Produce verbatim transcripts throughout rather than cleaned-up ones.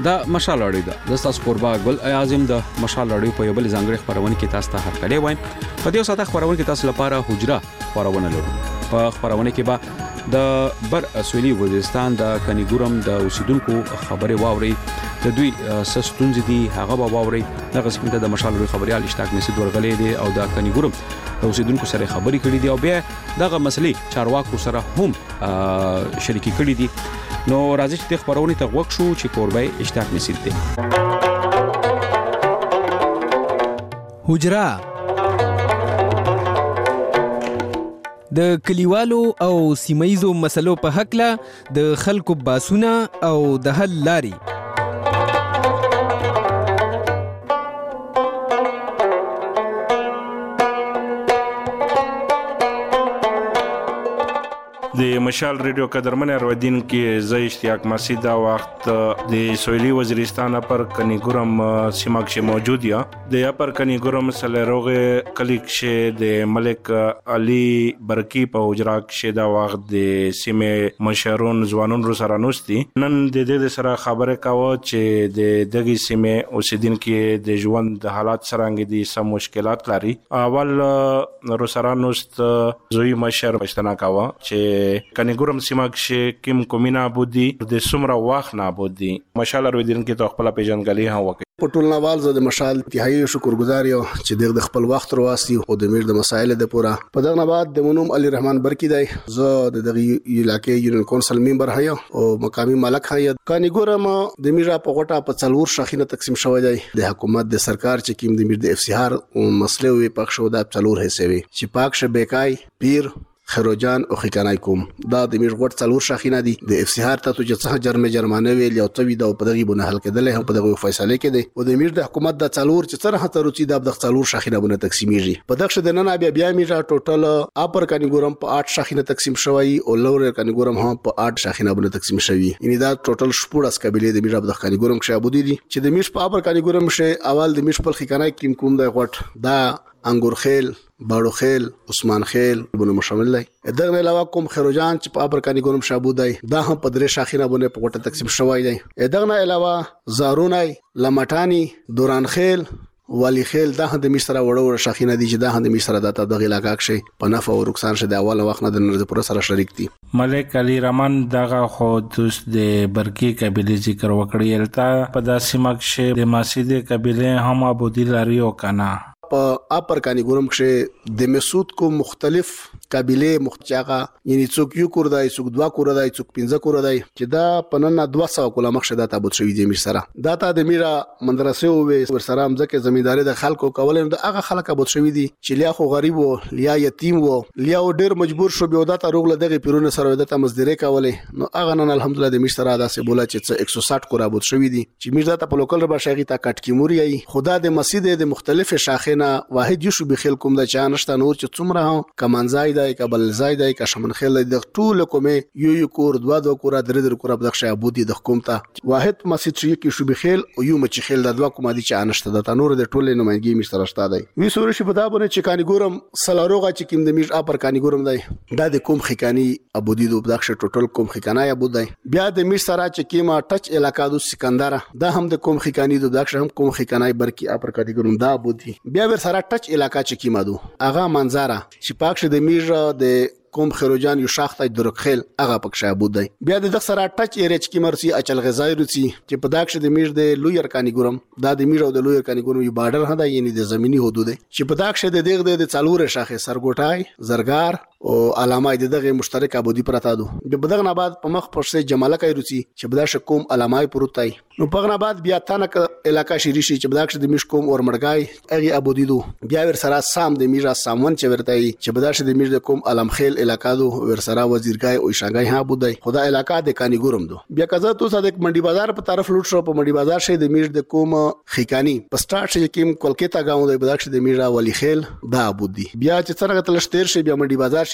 دا مشال اړې ده. د تاسو قربا ګل اعظم د مشال اړې په یو بل ځانګړي خبرونه کې تاسو ته هرکلی وایم. په دې ساده خبرونه کې تاسو لپاره حجره خبرونه لرو. په خبرونه کې به د بر سویلي وزیرستان د کنیګورم د اوسیدونکو خبرې واوري. د دوی سستونځ دي هغه به واوري. دغه سیمه ته د مشال اړې خبريال اشتاق نسید ورغلې دي او د کنیګورم د اوسیدونکو سره خبرې کړې دي او بیا دغه مسلې چارواکو سره هم شریکي کړې دي. نو راځي چې خبرونه ته وښه شو چې قربای اشتاق نسید دي. حجره د کلیوالو او سیمایزو مسلو په حق له د خلکو باسونه او د حل لاري. د مشال ریډیو قدرمن اروادین کې زه اشتیاق مسعود دا وخت د سویلي وزیرستان پر کنیګورم سیمه کې موجود یم. د پر کنیګورم سلروغه کلیک شه د ملک علي برکی په حجرا کې دا وخت د سیمه مشرون ځوانون سره نوستي. نن د دې سره خبره کاوه چې د دغه سیمه اوسیدونکو د ژوند د حالات سره دي سم مشکلات لري. اول روسرانوست زوی مشر پښتنه کاوه چې کنیګورم سیمه کې کوم کومینه بودی د سمره واخ نه بودی. مشال ارویدین کې تو خپل پیژنګلی ها وکړي. په ټول نوال زه د مشال انتهایی شکرګزار یم چې د خپل وخت رواسي او د میر د مسایل د پورا په دغه بعد د منوم علي رحمان برکی دی. زه د دغه علاقې یونین کونسل ممبر هيا او مقامی مالک هيا. کنیګورم د میرا په غټه په څلور شاخینه تقسیم شوی دی. د حکومت د سرکار چې کیم د میر د اف سی آر او مسله وي پښ شو د څلور حصے وي چې پاک شه بیکای پیر خروجان او خکانای کوم. دا د میش غټ څلور شاخینه دي. د اف سی آر ته چې څه جرمه جرمانه ویل او توی دا په دغه بونه حل کېدل هم په دغه فیصله کې دي. او د میش د حکومت د څلور چې څه هته روچي د څلور شاخینه بونه تقسیمېږي. په دغه د نن بیا بیا میش ټوټل اپر کنیګورم په آठ شاخینه تقسیم شوی او لور کنیګورم هم په آठ شاخینه بونه تقسیم شوی. یعنی دا ټوټل شپږ قبيله د میش د کنیګورم کې عبودي دي چې د میش په اپر کنیګورم شه اول د میش په خکانای کې کوم د غټ دا انګور خیل باړو خیل عثمان خیل بونه مشامل دی. دغه علاوه کوم خروجان چې په ابر کنیګورم شابو دی دا هم په درې شاخینه بونه په غټه تقسیم شوی دی. دغه علاوه زارونای لمټانی دوران خیل والی خیل دا هم د مصر وړو شاخینه دي چې دا هم د مصر داته د علاقې کې په نفع او رکسان شه د اول وخت نه د نړۍ پر سره شریک دي. ملک علي رحمان دغه خو دوست د برکی قبيله ذکر وکړی. التا په داسې مکه د ماسید قبيله هم ابودی لري او کنه په اپر کنیګورم کې د مسعود کو مختلف قبيله مختچاغه یعنی څوک یو کور دای څوک دوا کور دای څوک پنځه کور دای چې دا پنن دوه سو کوله مخشه دا تابوت شوی دی میر سره. دا ته د میرا مدرسې او ور سره امځکه زمینداری د خلکو کول د هغه خلک ابوت شوی دي چې لیا خو غریب وو لیا یتیم وو لیا ډیر مجبور شو بیا د روغله دغه پیرونه سره د ته مزدوري کولې. نو هغه نن الحمدلله د میر سره داسې بوله چې ایک سو ساټ کور ابوت شوی دي چې میر ته په لوکل ربا شاغي تا کټ کی موري خدا د مسجد د مختلف شاخه واحد یو شو بخیل کوم د چانشته نور چې څومره کمنځای دی کبل زای دی که شمن خیل د ټول کومه یو یو کور دوا دوا کور درې درې کور په دغه شابودي د حکومت واحد مسجد چې کې شو بخیل او یو مچ خیل د دوا کوم دي چانشته د نور د ټول نمائندګي مشترک شته دی. وی سوري شي په دا باندې چې کانیګورم سلاروغه چې کیم د میش اپر کانیګورم دی دا د کوم خکانی ابودي د دغه ټوټل کوم خکانای ابود دی. بیا د میش سره چې کیما ټچ علاقہ د سکندر دا هم د کوم خکانی د دغه هم کوم خکانای برکی اپر کانیګورم دا ابودي. بیا ور سره ټچ علاقہ چې کیما دو اغه منظره چې پاک شه د میش د کوم خروجان یو شاخته درخل هغه پک شابود دی. بیا د سره ټچ ایرچ کی مرسي اچل غزای روسی چې په داښ د میر د لویر کانیګورم دا د میر او د لویر کانیګورم یو بارډر هدا یعنی د زمینی حدود چې په داښ د دغه د څلور شاخه سرګوټای زرګار او علامه د دغه مشترک ابودی پراته دو. د بدغه نه بعد په مخ پرسه جمالکای روسی چې په داښ کوم علامه پروتای. نو په غنا بعد بیا تنک علاقہ شری شي چې په داښ د مش کوم اور مړګای هغه ابودی دو. بیا ور سره سام د میرا سامون چې ورتای چې په داښ د میر د کوم علم خیل علاقہ دو ور سره وزیرګای او شانګای ها بودای خدا علاقہ د کانیګورم دو. بیا کزه تو صدق منډي بازار په طرف لوټ شو. په منډي بازار شه د میر د کوم خکانی په سٹارټ شه کیم کولکتا گاوند د بداښ د میرا ولی خیل دا ابودی. بیا چې څنګه تلشتیر شه بیا منډي بازار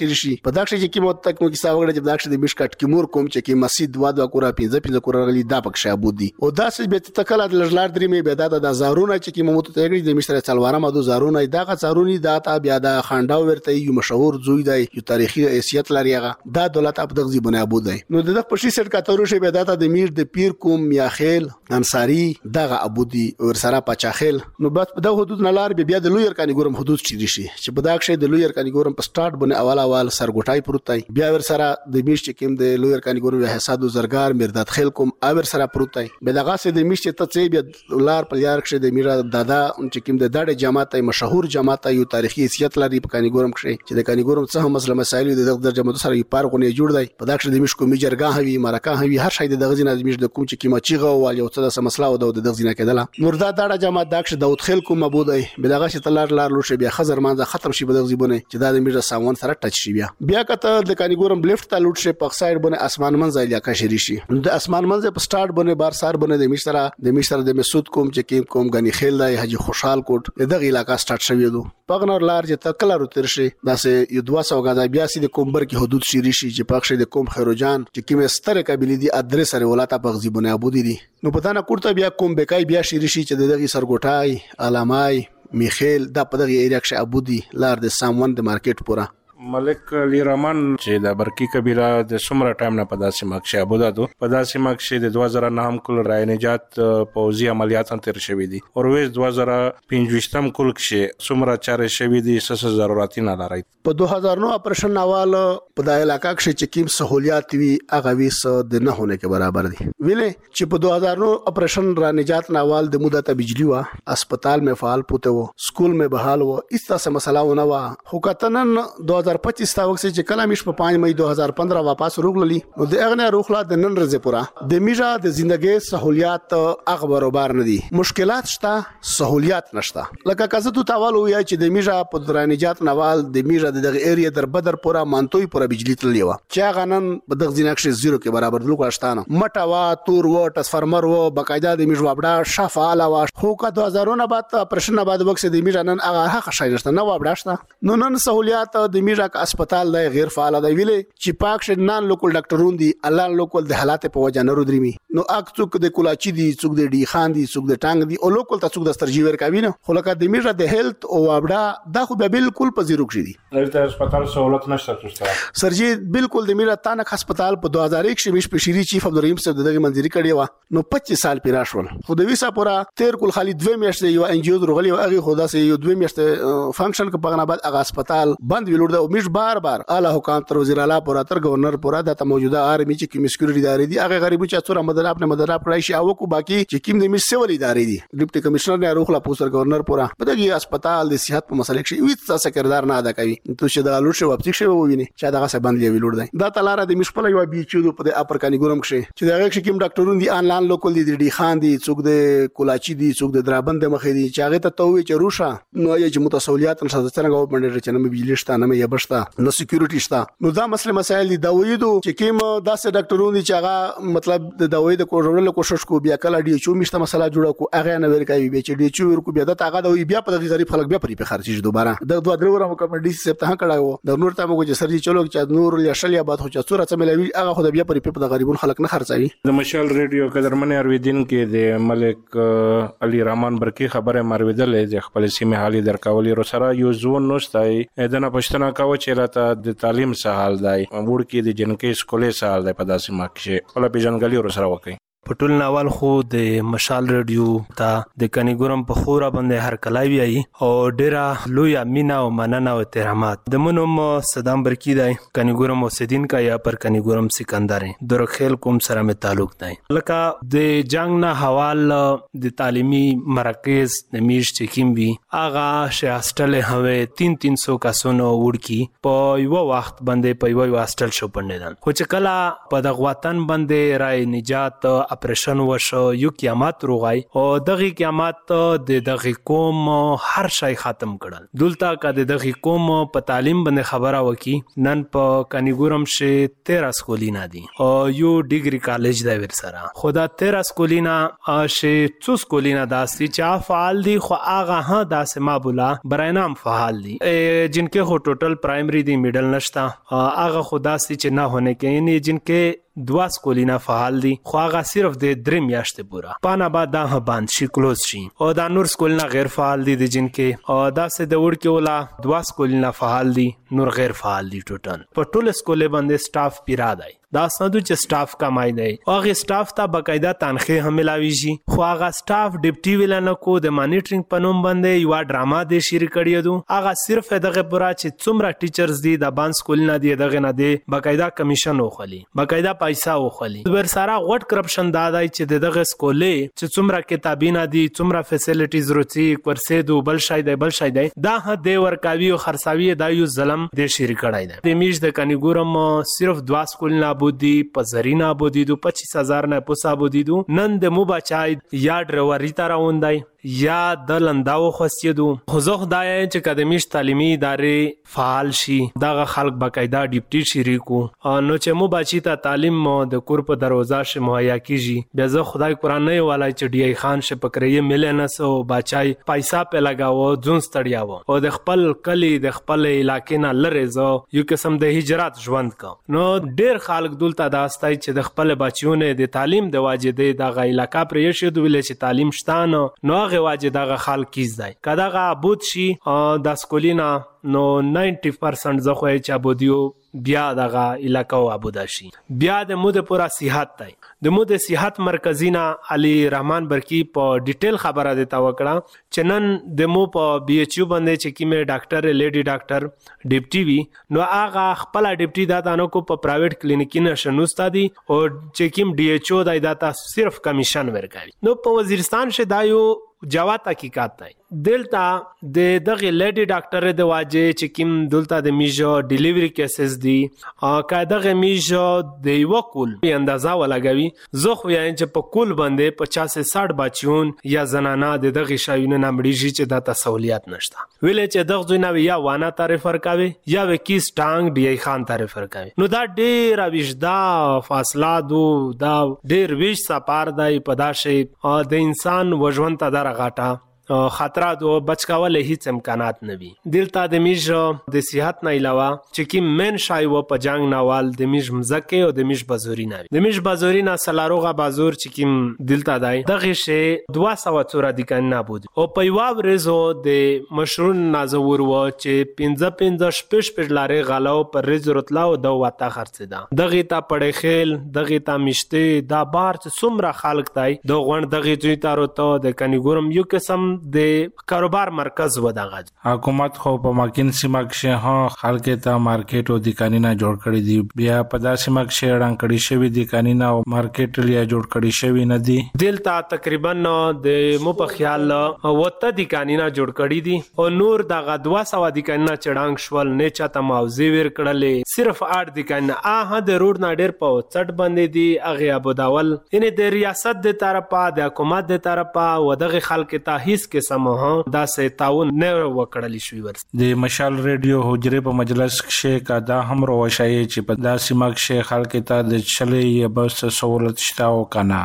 شری شي په دغه چې کې مو تک مو کیسه وګړه چې دغه د مشکټ کې مور کوم چې کې مسجد دوا دوا کورا پینځه پینځه کورا غلي دا پک شابو دي او دا څه به تکل د لړلار درې می به دا د زارونه چې کې مو ته تګړي د مشتره څلواره مدو زارونه دا زارونی دا تا بیا دا خانډاو ورته یو مشهور زوی دی یو تاریخي حیثیت لري هغه دا دولت اب دغه بنه ابو دی نو دغه پښې سټ کا تورو شي به دا د میر د پیر کوم یا خیل انصاری دغه ابو دی ور سره پچا خیل نو بس په دغه حدود نلار بیا د لویر کانی ګورم حدود چي شي چې په دغه شی د لویر کانی ګورم په سٹارټ بنه اول اول سرګټای پروتای بیا ور سره د میش چې کوم د لویر کانی ګورم حسادو زرګار مرداد خیل کوم اور سره پروتای به دغه سه د میش ته څه بیا لار پر یار کښه د میرا دادا چې کوم د داډه جماعت مشهور جماعت یو تاریخي حیثیت لري په کانی ګورم کښه چې د کانی ګورم څه مسله مسایل د دغه جماعت سره یو پارغونه جوړ دی په دغه د میش کوم جرګه هوي مرکه هوي هر شي د دغه ځینې د میش د کوم چې کیما چیغه او یو څه مسله او د دغه ځینې کېدله نور دا داډه جماعت دغه داوود خیل کوم مبودای به دغه چې تلار لار لوشه بیا خزر مانځه ختم شي به دغه زیبونه چې دا د میش سامان سره ټچ شي بیا بیا کته د کانی ګورم لیفت ته لوټ شي په سایډ باندې اسمان منځ علاقہ شری شي د اسمان منځ په سٹارټ باندې بار سار باندې د مشترا د مشترا د مسعود کوم چې کوم غنی خیل دی حاجی خوشحال کوټ دغه علاقہ سٹارټ شوی دو پغنر لار چې تکلا رو تر شي داسې یو دوه سوه غځای بیا سي د کومبر کې حدود شری شي چې پخشه د کوم خیروجان چې کوم ستر قبیله دی ادرس سره ولاته پغزي بونه ابو دي نو پتا نه کوړه بیا کوم بکای بیا شری شي چې دغه سرګټای علامای میخیل دا په دغه ایریا کې ابو دي لار د سامون د مارکیټ پورا ملک علی رحمان چې د برکی کبیره د سمره ټایم نه په داسې مخشه ابو دادو په داسې مخشه د دوه زره نه هم کل رای نجات پوزي عملیات تر شوی دي او ویس دوه زره پنځه کل کې سمره چاره شوی دي سس ضرورتي نه لري په دوه هزار نو اپریشن نوال په د علاقہ کې چې کوم سہولیات وی هغه ویس د نه هونه کې برابر دي ویلې چې په دوه هزار نو اپریشن را نجات نوال د مدته بجلی وا اسپیټال میں فعال پوته وو سکول میں بحال وو اس طرح مسله ونه وا حکومتن دو هزار پچیس تا وخت چې کله مش په پنځه مې دوه هزار پندرہ واپس روغللی نو د اغنه روغلا د نن ورځې پورا د میجا د ژوندۍ سہولیات هغه برابر نه دي مشکلات شته سہولیات نشته لکه کزه تو تاوال ویا چې د میجا په درانجات نوال د میجا دغه ایریا در بدر پورا مانتوي پورا بجلی تللی و چې غنن په دغه ځینکشه زیرو کې برابر دلو کوشتانه مټا وا تور و ټرانسفارمر و بقاعده د میجا وبډا شفاله وا خو کا دوه هزار نه بعد پرشن بعد وخت د میجا نن هغه حق شایسته نه وبډا شته نو نن سہولیات د میجا اسپیټال دی غیر فعال دی ویلې چې پاک شنان لوکل ډاکټرون دي الله لوکل د حالات په وجه نه رودري نو اک څوک د کولاچی دي څوک د ډی خان دي څوک د ټانګ دي او لوکل ته څوک د سترجی ور کوي نه خو لکه د میجا د هیلث او وبډا دا خو بالکل په زیرو کې دي دلته هسپتال سہولت نشته تاسو سرجی بالکل د میجا تانک هسپتال په دوه هزار یک شمیش پشيري چیف عبدالرحیم صاحب دغه منځري کړی و نو پچیس سال پیرا شول خو د ویسا پورا تیر کول خالد دوه میاشتې یو ان جی او درغلی او هغه خدا سه یو دوه میاشتې فنکشن کې پغنا بعد هغه هسپتال بند ویلور د میش بار بار اعلی حکام تر وزیر اعلی پورا تر گورنر پورا د موجوده آرمی چې کوم سکیورټي ادارې دي هغه غریبو چې څوره مدد خپل مدد کړای شي او کو باقي چې کوم د میش سیول ادارې دي ډیپټي کمشنر نه روخلا پوسټر گورنر پورا په دغه هسپتال د صحت په مسلې کې ویڅ څه کردار نه ادا کوي ته چې د لوټ شو واپس شي وویني چې دغه څه باندې ویلور دی دا تلاره د میش په یو بي چې په اپر کانی ګورم کې چې دغه کې کوم ډاکټرون دي انلاین لوکل دي ډي خان دي څوک د کولاچی دي څوک د درابند مخې دي چې هغه ته توي چې روشا نو یې چې متسولیات نشه څنګه گورنمنت چې نه بجلی شته نه یې بشته نو سکیورټي شته نو دا مسله مسایل دي دا وېدو چې کوم داسې ډاکټرون دي چې هغه مطلب د دوی د کوړلو کوشش کو بیا کله ډي چو مشته مسله جوړه کو هغه نه ور کوي بیا چې ډي چو ور کو بیا د هغه دوی بیا په دغه غریب خلک بیا پرې په خرچې دوباره د دوه درو ورو کوم ډي سي ته کړهو د نور ته موږ چې سرجي چلو چې نور یا شلیا باد خو چې څوره څه ملوي هغه خو بیا پرې په غریبون خلک نه خرڅوي د مشال ریډیو قدرمن ارویدین کې د ملک علی رحمان برکی خبره مرویدل د خپل سیمه حالي درکولي رو سره یو زون نوستای دنه پښتنه کاوه چې راته د تعلیم سهال دی وړ کې د جنکې سکولې سهال دی په داسې مکه خپل پیژنګلي رو سره وکي پټول ناول خو د مشال ریډیو ته د کني ګورم په خورا باندې هر کلای وی او ډیره لوی مینا او مننه او احترامات د منوم صدام برکی دی کني ګورم اوسیدین کا یا پر کني ګورم سکندر درخیل کوم سره می تعلق دی لکه د جنگ نه حوال د تعلیمي مرکز د میش چکیم وی اغا شهستل هوه تین تین سو کسونو وړکی په یو وخت باندې په یو هاستل شو پندل خو چې کلا په د وطن باندې رای نجات اپریشن وشو یو قیامت روغای او دغه قیامت د دغه قوم هر شای ختم کړل دلته کا د دغه قوم په تعلیم باندې خبره وکي نن په کنیګورم شه تیرہ سکولینا دي او یو ډیګری کالج دی ور سره خدا تیرہ سکولینا شه څو سکولینا داسي چې فعال دي خو هغه ها داسه مابولا برینام فعال دي جنکه هو ټوټل پرایمری دی میډل نشتا هغه خدا سي چې نه هونه کې یعنی جنکه دوا سکولینا فعال دي خو هغه صرف د درې میاشتې پورا پانا بعد دا باند شي کلوز شي او دا نور سکولینا غیر فعال دي د جنکه او دا سه د وړ کې ولا دوا سکولینا فعال دي نور غیر فعال دي ټوټل په ټول سکولې باندې سټاف پیرا دی دا سندو چې سټاف کمای دی او هغه سټاف ته باقاعده تنخواه هم ملاويږي خو هغه سټاف ډیپټي ویلانه کو د مانیټرینګ پنوم باندې یو ډراما د شیر کړی دو هغه صرف دغه پورا چې څومره ټیچرز دي د بان سکول نه دی دغه نه دی باقاعده کمیشن وخلی باقاعده پیسې وخلی ور سره غټ کرپشن دادای چې دغه سکولې چې څومره کتابینه دي څومره فیسیلیټیز روتي ورسې دو بل شای دی بل شای دی دا هدا ورکاوی او خرڅاوی دا یو ظلم د شیر کړی دی د میش د کنیګورم صرف دوا سکول نه بودی په زرینا بودیدو پچیس هزار نه پوسا بودیدو نن د مو بچای یا ډروری تا راوندای یا د لنداو خوستیدو خو زه خدای چې اکیډمیش تعلیمي ادارې فعال شي دغه خلک باقاعده ډیپټي شریکو نو چې مو بچی ته تعلیم د کور په دروازه شه مهیا کیږي بیا زه خدای قران نه ولای چې ډی ای خان شه پکړې ملنه سو بچای پیسې په لگاو ځون ستړیاو او د خپل کلی د خپل علاقې نه لره زو یو قسم د هجرت ژوند کا نو ډیر خلک دلته داستای چې د خپل بچیونه د تعلیم د واجدې دغه علاقې پرې شه دوی چې تعلیم شتانه نو هغه واجد دغه خلک کیز دی کداغه عبود شي د سکولینا نو نائنٹی پرسنٹ زخه چې عبودیو بیا دغه علاقې عبودا شي بیا د مود پورا صحت دی د مود صحت مرکزینا علي رحمان برکی په ډیټیل خبره دیتا وکړه چې نن د مو په بي ایچ یو باندې چې کیمه ډاکټر لیډي ډاکټر ډیپټي وی نو هغه خپل ډیپټي دا دانو کو په پرایویټ کلینیک نه شنوستا دي او چې کیم ډي ایچ او دای داتا صرف کمیشن ورکوي نو په وزیرستان شه دایو جواب حقیقت دی دلته د دغه لیډي ډاکټر د واجه چې کیم دلته د میجو ډیلیوری کیسز دي او کا دغه میجو د یو کول په اندازا ولګوي زه خو یان چې په کول باندې پچاس ساठ بچیون یا زنانه د دغه شایونه نمړي چې د تسهولیت نشته ویلې چې دغه ځای نه یا وانه تعریف ورکوي یا وکیس ټانګ ډی ای خان تعریف ورکوي نو دا ډیر وجدا فاصله دو دا ډیر ویش سپار دی پداشه د انسان وژوند ته غاټه خطرات او بچکاوله هیڅ امکانات نه وي دلته د میج د صحت نه علاوه چې کی من شای و په جنگ نوال د میج مزکه او د میج بازوري نه د میج بازوري نه سلاروغه بازور چې کی دلته دای دغه شی دوه سوه څوره د کین نه بود او په یو ورزو د مشرون نازور و چې پنځه پنځه شپږ شپږ لارې غلاو پر رزرتلا او د واته خرڅیدا دغه ته پړې خیل دغه ته مشته دا بار چې څومره خلک تای د غون دغه دوی تارو ته د کنیګورم یو قسم د کاروبار مرکز و دغه حکومت خو په ماکین سیمه کې ها خلک ته مارکیټ او دکانونه جوړ کړی دي بیا په داسې سیمه کې اړان کړی شوی دکانونه او مارکیټ لیا جوړ کړی شوی نه دي دلته تقریبا د مو په خیال وته دکانونه جوړ کړی دي او نور دغه دوه سوه دکانونه چړانګ شول نه چاته موضوع ور کړلې صرف اړ دکانونه اه د روډ نه ډیر په چټ باندې دي هغه ابوداول یعنی د ریاست د طرفه د حکومت د طرفه و دغه خلک ته هیڅ قسمه دا سه تعاون نه وکړلی شوی ورس د مشال ریډیو حجره په مجلس کې کا دا هم روشای چې په داسې مګ شیخ خلک ته د چلې یا بس سہولت شته او کنه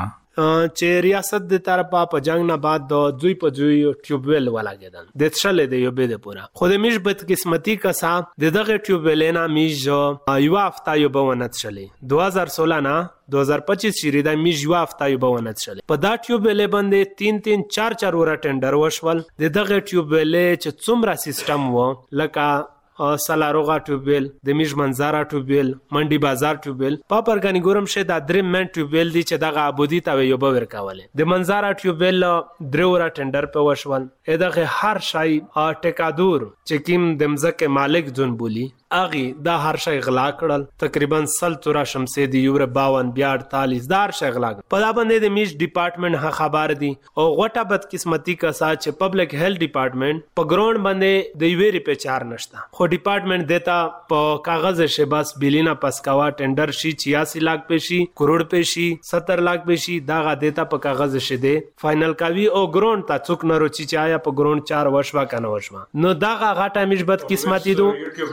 چې ریاست د طرفه په جنگ نه بعد د دوی په دوی ټیوبویل ولاګیدل د تشلې د یو به د پورا خو د میش بد قسمتي کسا د دغه ټیوبویل نه میش یو هفته یو به ونت شلې دو هزار سولہ نه دو هزار پچیس شریدا میش یو هفته یو به ونت شلې په دا ټیوبویل باندې تین تین چار چار ور ټندر وشول د دغه ټیوبویل چې څومره سیستم و لکه سلاروغا ټیوبویل د میش منظره ټیوبویل منډي بازار ټیوبویل په پرګانی شه د درې من ټیوبویل دي چې دغه ابودی ته یو به ورکاوله د منظره ټیوبویل درورا ټندر په وشول دغه هر شای ټیکادور چې کیم د مزکه مالک ځون بولی اغي دا هر شي غلا کړل تقریبا سل تورا شمسه دی یور باون بیا اړتالیس دا هر شي غلا په دا باندې د میش ډپارټمنټ خبر دی او غټه بد قسمتي کا سات چې پبلک هیلث ډپارټمنټ په ګراوند باندې د ویری په چار نشتا خو ډپارټمنټ دیتا په کاغذ شه بس بلینا پسکاوا ټینډر شي چھیاسی لاکھ پیشي کروڑ پیشي ستر لاکھ پیشي دا غا دیتا په کاغذ شه دی فائنل کاوی او ګراوند تا څوک نرو چی چایا په ګراوند چار وشوا کنه وشوا نو دا غا غټه میش بد قسمتي دو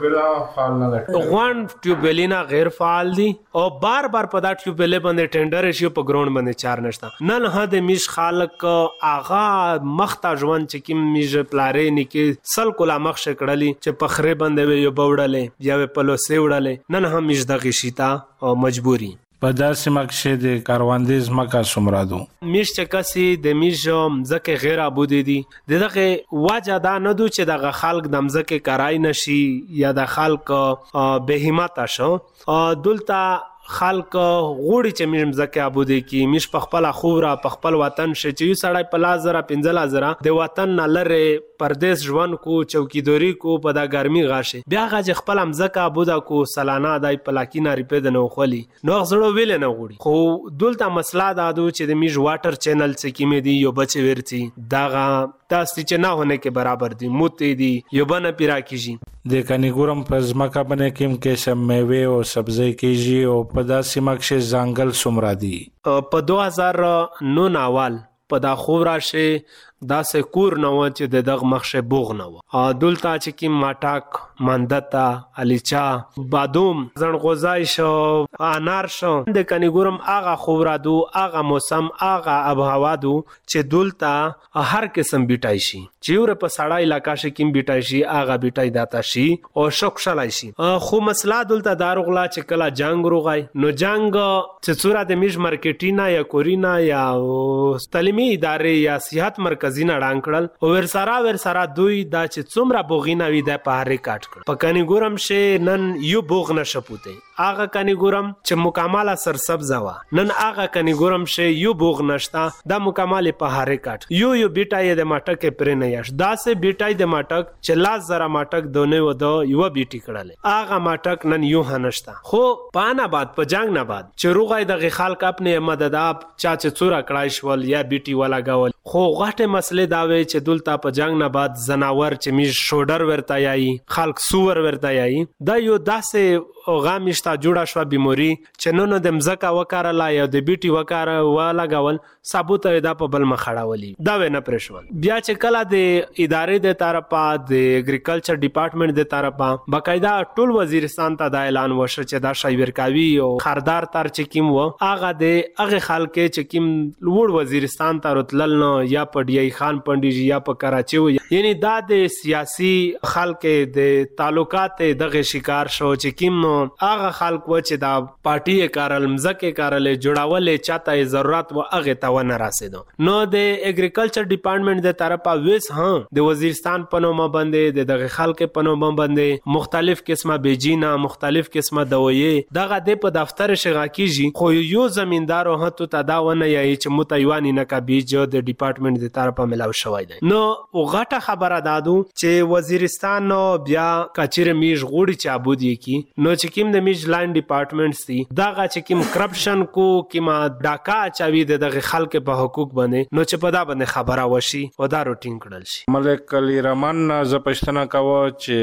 غوان ټیوبلینا غیر فعال دي او بار بار په دا ټیوبل باندې ټینډر شي په ګراوند باندې چار نشتا نن هدا میش خالق اغا مختا ژوند چې کیم میش پلارې نکي سل کولا مخ شکړلی چې پخره باندې یو بوړلې یا په لو سیوړلې نن هم میش دغه شیتا او مجبوری په داسې مکشه د کاروندیز مکه سمرادو میش چکسي د میش زکه غیر ابودي دي دغه واجه دا نه دو چې دغه خلق د مزکه کرای نشي یا د خلق به همت شو دلته خلق غوړي چې مې مزکه ابودي کی مش پخپل خوره پخپل وطن شې چې سړی په لازره پنځل لازره د وطن نه لره پردیس ژوند کو چوکیداری کو په دا ګرمي غاشه بیا غاج خپل مزکه ابودا کو سالانه دای پلاکینا ریپد نه خولي نو غزړو ویل نه غوړي خو دلته مسله دا دو چې د میج واټر چینل څخه کیمه دی یو بچ ورتي داغه تاسو چې نه هونه کې برابر دي موته دي یو بنه پیرا کیږي د کنيګورم په ځمکه باندې کوم کې سم میوه او سبزی کیږي او په داسې مکشه ځنګل سمرا دي په دو هزار نو ناوال په دا خوراشه دا سکور نو چې د دغه مخشه بوغ نو دلته چې کی ماټاک ماندتا الیچا بادوم زنغوزای شو انار شو د کنيګورم اغه خورادو اغه موسم اغه ابهوا دو چې دلته هر قسم بیټای شي چې ور په سړی علاقې شي کیم بیټای شي اغه بیټای داتا شي او شوک شلای شي خو مسله دلته داروغلا چې کلا جنگ روغای نو جنگ چې صورت د میج مارکیټینا یا کورینا یا تعلیمي ادارې یا صحت مرکز زینا ډانکړل او ورسره ورسره دوی دا چې څومره بوغینا وی د پاره کاټ کړ په کنيګورم شه نن یو بوغ نشپوته اغه کنيګورم چې مکمله سرسبز وا نن اغه کنيګورم شه یو بوغ نشتا دا مکمله پاره کاټ یو یو بیټای د ماټک پر نه یاش دا سه بیټای د ماټک چې لاس زرا ماټک دونه و دو یو بیټی کړل اغه ماټک نن یو هنشتا خو پانا بعد په جنگ نه بعد چې روغای د خلک خپل مدداب چا چې څورا کړای شول یا بیټی ولا گاول خو غټه مسله داوي چې دلته په جنگ نه بعد زناور چې می شوډر ورتا یای خلق سور ورتا یای دا یو داسې غامشتا جوړه شو بیموري چې نن د مزکا وکړه یا د بیټي وکړه والا غول ثابت دا په بل مخړاولي دا ونه پرشول بیا چې کله د ادارې د طرفه د اګریکلچر ډپارټمنټ د طرفه باقاعده ټول وزیرستان ته د اعلان وشو چې دا شای ورکاوي او خردار تر چې کیم و اغه د اغه خلک چې کیم لوړ وزیرستان ته رتلل نو یا په ډی خان پنډي یا په کراچي یعنی دا د سیاسي خلک د تعلقات دغه شکار شو چې کیم اغه خلک و چې دا پارټي کارل مزکه کارل جوړاولې چاته ضرورت و اغه تا ونه راسیدو نو د اګریکلچر ډپارټمنټ د طرفه ویس ها د وزیرستان په نوم باندې د خلک په نوم باندې مختلف قسمه بیجینا مختلف قسمه دویې دغه د په دفتر شغا کیږي خو یو زمیندار هته تداونه یی چې متایوانی نه کا بیج د ډپارټمنټ د طرفه ملاو شوی دی نو غټه خبره دادو چې وزیرستان نو بیا کچیر میش غوړي چې ابودی کی نو چې کیم د میج لاین ډپارټمنټس دي دغه چې کیم کرپشن کو کیما ډاکا چاوي دغه خلک په حقوق باندې نو چې په دا باندې خبره وشي او دا روټین کړل شي ملک علی رحمان ز پښتنه کاوه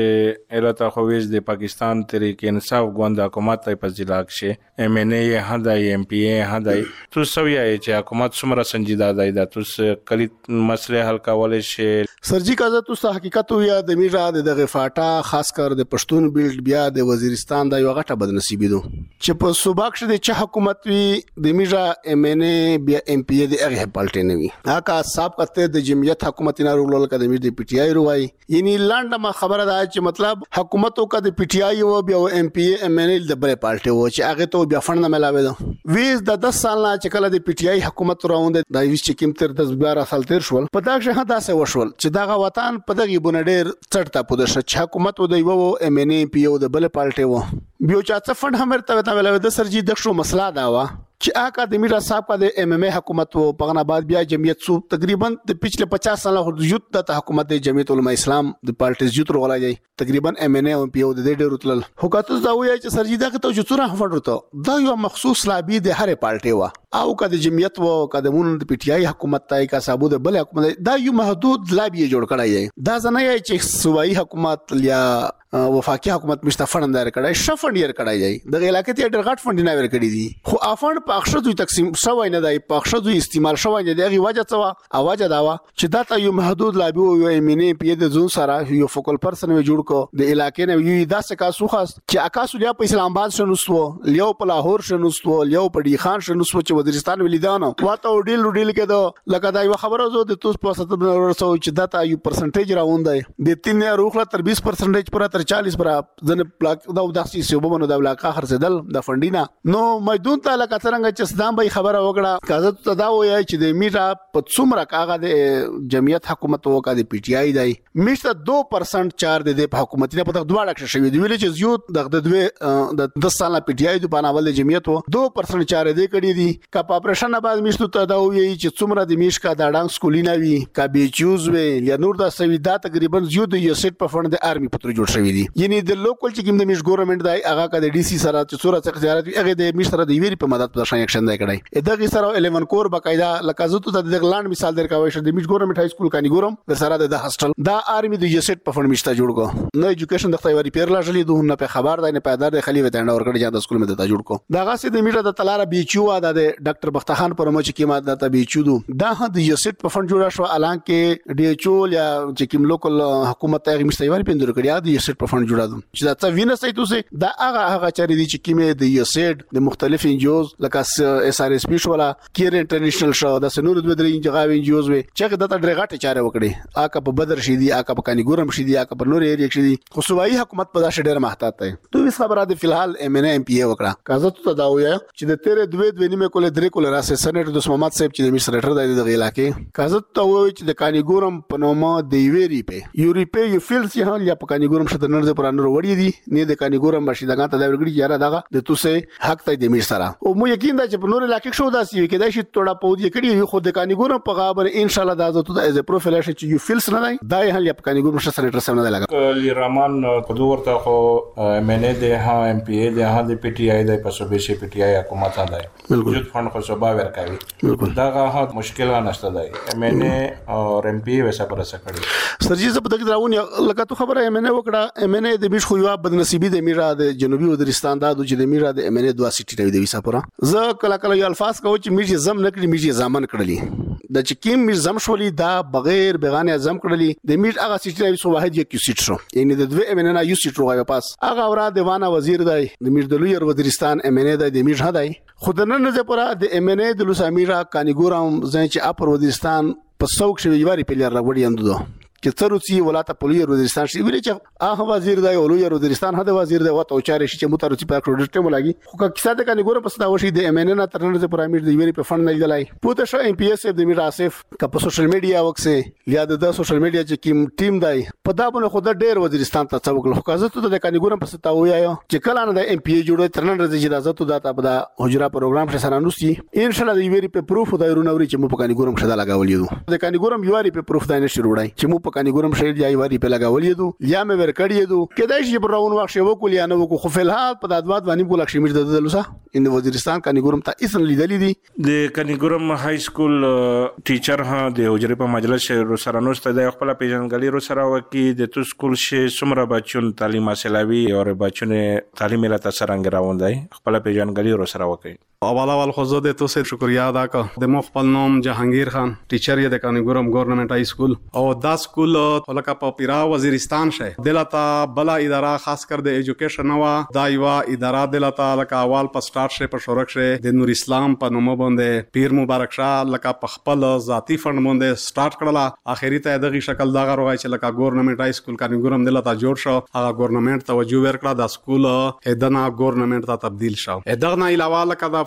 چې الته خویز د پاکستان تحریک انصاف ګوند حکومت په ضلع کې ایم ان ای هدای ایم پی ای هدای تو سویا چې حکومت څومره سنجیده دی دا تاسو کلی مسله حل کولای شي سرجی کازه تاسو حقیقت یا د میرا د غفاټا خاص کر د پښتون بیلډ بیا د وزیرستان د یو غټه بدنصیبی دو چې په صوباک شه د چا حکومت وی د میرا ایم ان ای بیا ایم پی ای د هغه پالټ نه وی هغه صاحب کته د جمعیت حکومت نه رولل کده د پی ټی آی روای یعنی لاند ما خبره ده چې مطلب حکومت او کده پی ټی آی او بیا ایم پی ای ایم ان ای د بل پالټ و چې هغه ته بیا فند نه ملاوي دو ویز د دس سال نه چې کله د پی ټی آی حکومت راوند د ویش چې کیم تر دس بیا سال تیر شول په دغه شه داسه وشول چې دغه وطن په دغه بونډیر چړتا پود شه چې حکومت او د یو ایم ان ای پی او د بل پالټ و بیا چې څه فند هم ورته ویل د سرجی د شو مسله دا وا چې آکا د میرا صاحب کا د ایم ایم ای حکومت و پغنا بعد بیا جمعیت سو تقریبا د پچھلے پچاس سال یوت د حکومت د جمعیت علماء اسلام د پارټیز یوت روغلا جاي تقریبا ایم ان ای او پی او د ډېر رتل حکومت دا وایي چې سرجیدا کې ته چې څوره فړته دا یو مخصوص لابي د هر پارټي وا او کا د جمعیت و قدمون د پی ټی آی حکومت تای کا صابو د بل حکومت دا یو محدود لابي جوړ کړای دا ځنه یې چې صوبایي حکومت یا وفاقي حکومت مشته فند دار کړای شفند یې کړای دی د علاقې ته ډېر غټ فند نه ور کړی دي خو افند په اخښه دوی تقسیم شوی نه دی په اخښه دوی استعمال شوی نه دی هغه وجه څه اواز داوا چې دا ته یو محدود لابي او یو امینه په د زون سره یو فوکل پرسن وی جوړ کو د علاقې نه یو داسې کا سوخاس چې اکاسو لیا په اسلام آباد شنوستو لیو په لاهور شنوستو لیو په ډی خان شنوستو چې وزیرستان ولیدانو واته ډیل ډیل کې دا لکه دا یو خبره زو د توس په ستو ورسو چې دا ته یو پرسنټیج راوندای د تین نه روخله تر بیس پرسنټیج پر تر چالیس پر ځنه پلاک دا داسې سیوبونو د علاقې خرڅدل د فندینا نو مېدون ته لکه څنګه چې صدام به خبره وکړه کازه ته دا وایي چې د میرا په څومره کاغه د جمعیت حکومت وکړه د پی ټی آی دی میشته دو پرسنټ چار د حکومت نه په دغه ډکه شوی دی ویل چې یو د دوی د دس سال پی ټی آی د بناول جمعیت وو دو پرسنټ چار دی کړی دي کا په اپریشن بعد میشته ته دا وایي چې څومره د میش کا د ډنګ سکولینه وی کا بیچوز وی یا نور د سویدا تقریبا یو د یو سیټ په فند د آرمی پتر جوړ شوی دی یعنی د لوکل چې کوم د میش ګورنمنت دی هغه کا د ډي سي سره چې صورت اختیارات هغه د میش سره د ویری په مدد پر شان اکشن دی کړی دغه سره الیون کور بقاعده لکازو ته د لاند مثال درکوي شه د میش ګورنمنت های سکول کانی ګورم د سره د هاستل دا آرمی د یو سیټ په فند میشته جوړ کو نو ایجوکیشن د خپل ریپیر لا جلی دوه نه په خبر دی نه پیدار د خلیفہ تنه ورکړی چې د سکول مده جوړ کو دا غاسه د میټه د تلاره بیچو دا د ډاکټر بختخان پر مچ کی ماده د بیچو دو دا د یو سیټ په فند جوړ شو الان کې ډی ایچ او یا چې کوم لوکل حکومت یې مستوي پیندور کړی د یو سیټ په فند جوړا دو چې دا څه وینه سایتو سه دا هغه هغه چاري دي چې کیمه د یو سیټ د مختلف انجوز لکه اس ار اس پی شو ولا کیر انټرنیشنل شو د سنور د بدري انجغاوي انجوز وي چې د ډرغټه چاره وکړي اکه په بدر شي دي اکه په کانی ګورم شي دي اکه په نور ایریا شي دي خو صوبایي حکومت په داشه ډیر محتاط دی تو وس خبره د فلحال ام ان ام پی ای وکړه کازه ته دا وایي چې د تیرې دوه دوه نیمه کوله درې کوله راسه سېنیټر د محمد صاحب چې د مشر ریټر دی د علاقې کازه ته وایي چې د کانی ګورم په نومه د ویری په یورپی یو فیلز یې یا په کانی ګورم شته نړۍ پر انور وړي دي نه د کانی ګورم بشي دغه ته دا ورګړي یاره دغه د توسه حق ته د مشر سره او مو یقین دا چې په نور علاقې شو دا سی کې دا شي توړه پود یې کړی خو د کانی ګورم په غابر ان شاء الله دا زه ته از پروفایل شي چې یو فیلز نه دی دا یې هل په کانی ګورم شته سېنیټر سم نه لګا لیرامان کدو ورته خو ام ان ای د ها ام پی ای د ها د پی ټی آی د پسو به شي پی ټی آی حکومت دی وجود فند خو صوبا ورکوي دا غا مشکل نشته دی ام ان ای او ام پی ای وسه پر سکړي سرجی زه په دغه راونی لکه تو خبره ام ان ای وکړه ام ان ای د بیش خو یو بدنصیبی د میرا د جنوبي وزیرستان دا د میرا د ام ان ای دوا سیټی دی وسه پر زه کله کله یو الفاظ کوم چې میږي زم نکړي میږي زامن کړلی د چکیم میر زم شولې دا بغیر بیغانه زم کړلی د میر هغه سیټ نه سو واحد یو سیټ شو یعنی د دوه ام ان ای یو سیټ روغه پاس هغه ورا دیوانه وزیر دی د میر د لوی وزیرستان ام ان ای د میر هداي خودنه نه زپره د ام ان ای د لوسامیرا کانی ګورم ځای چې اپر وزیرستان په څوک شوی یواري په لار راوړي اندو چې تروسی ولایت پولیس وزیرستان شي ویل چې هغه وزیر دی او لوی وزیرستان هدا وزیر دی وته او چاري شي چې متروسی په کډ ټیم لګي خو که کیسه د کانی ګوره پس دا وشي د ام ان نه ترنه د پرامیر دی ویری په فند نه لګلای پوته شو ام پی ایس د میر اسف که په سوشل میډیا وکسه یا د سوشل میډیا چې کیم ټیم دی په دا باندې خو د ډیر وزیرستان ته څوک خو کازه ته د کانی ګوره پس تا وایو چې کله نه د ام پی ای جوړه ترنه د اجازه ته داته په حجره پروګرام سره نوستي ان شاء الله د ویری په پروف د رونوري چې مو په کانی ګورم شدا لګاولې د کانی ګورم یواري په پروف داینه شروع وړای چې مو په کانی ګورم شې واری په لګولې دو یا مې ور کړې دو کدای شي په راون واښ یو کول یا نو کو خو فلحال په دادوات باندې کول شي مې د دلوسه ان وزیرستان کانی ګورم ته اسن لیدلې دي د کانی ګورم های سکول ټیچر ها د حجره په مجلس سره نوسته د خپل پیژنګلی رو سره وکي د تو سکول شي سمره بچون تعلیم حاصلوي او بچون تعلیم له تاثیر انګراوندای خپل پیژنګلی رو سره وکي اول اول خو زه د تو سره شکریا ادا کوم د مو خپل نوم جهانگیر خان ټیچر یې د کانی ګورم ګورنمنت های سکول او دا سکول ولکه په پیرا وزیرستان شه دلته بلا اداره خاص کر د ایجوکیشن وا دا یو اداره دلته لکه اول په سٹارټ شه په شورک شه د نور اسلام په نوم باندې پیر مبارک شاه لکه په خپل ذاتی فند باندې سٹارټ کړلا اخیری ته دغه شکل دا غوړای چې لکه ګورنمنت های سکول کانی ګورم دلته جوړ شو هغه ګورنمنت توجه ورکړه د سکول ادنا ګورنمنت ته تبدیل شو ادغه نه علاوه لکه دا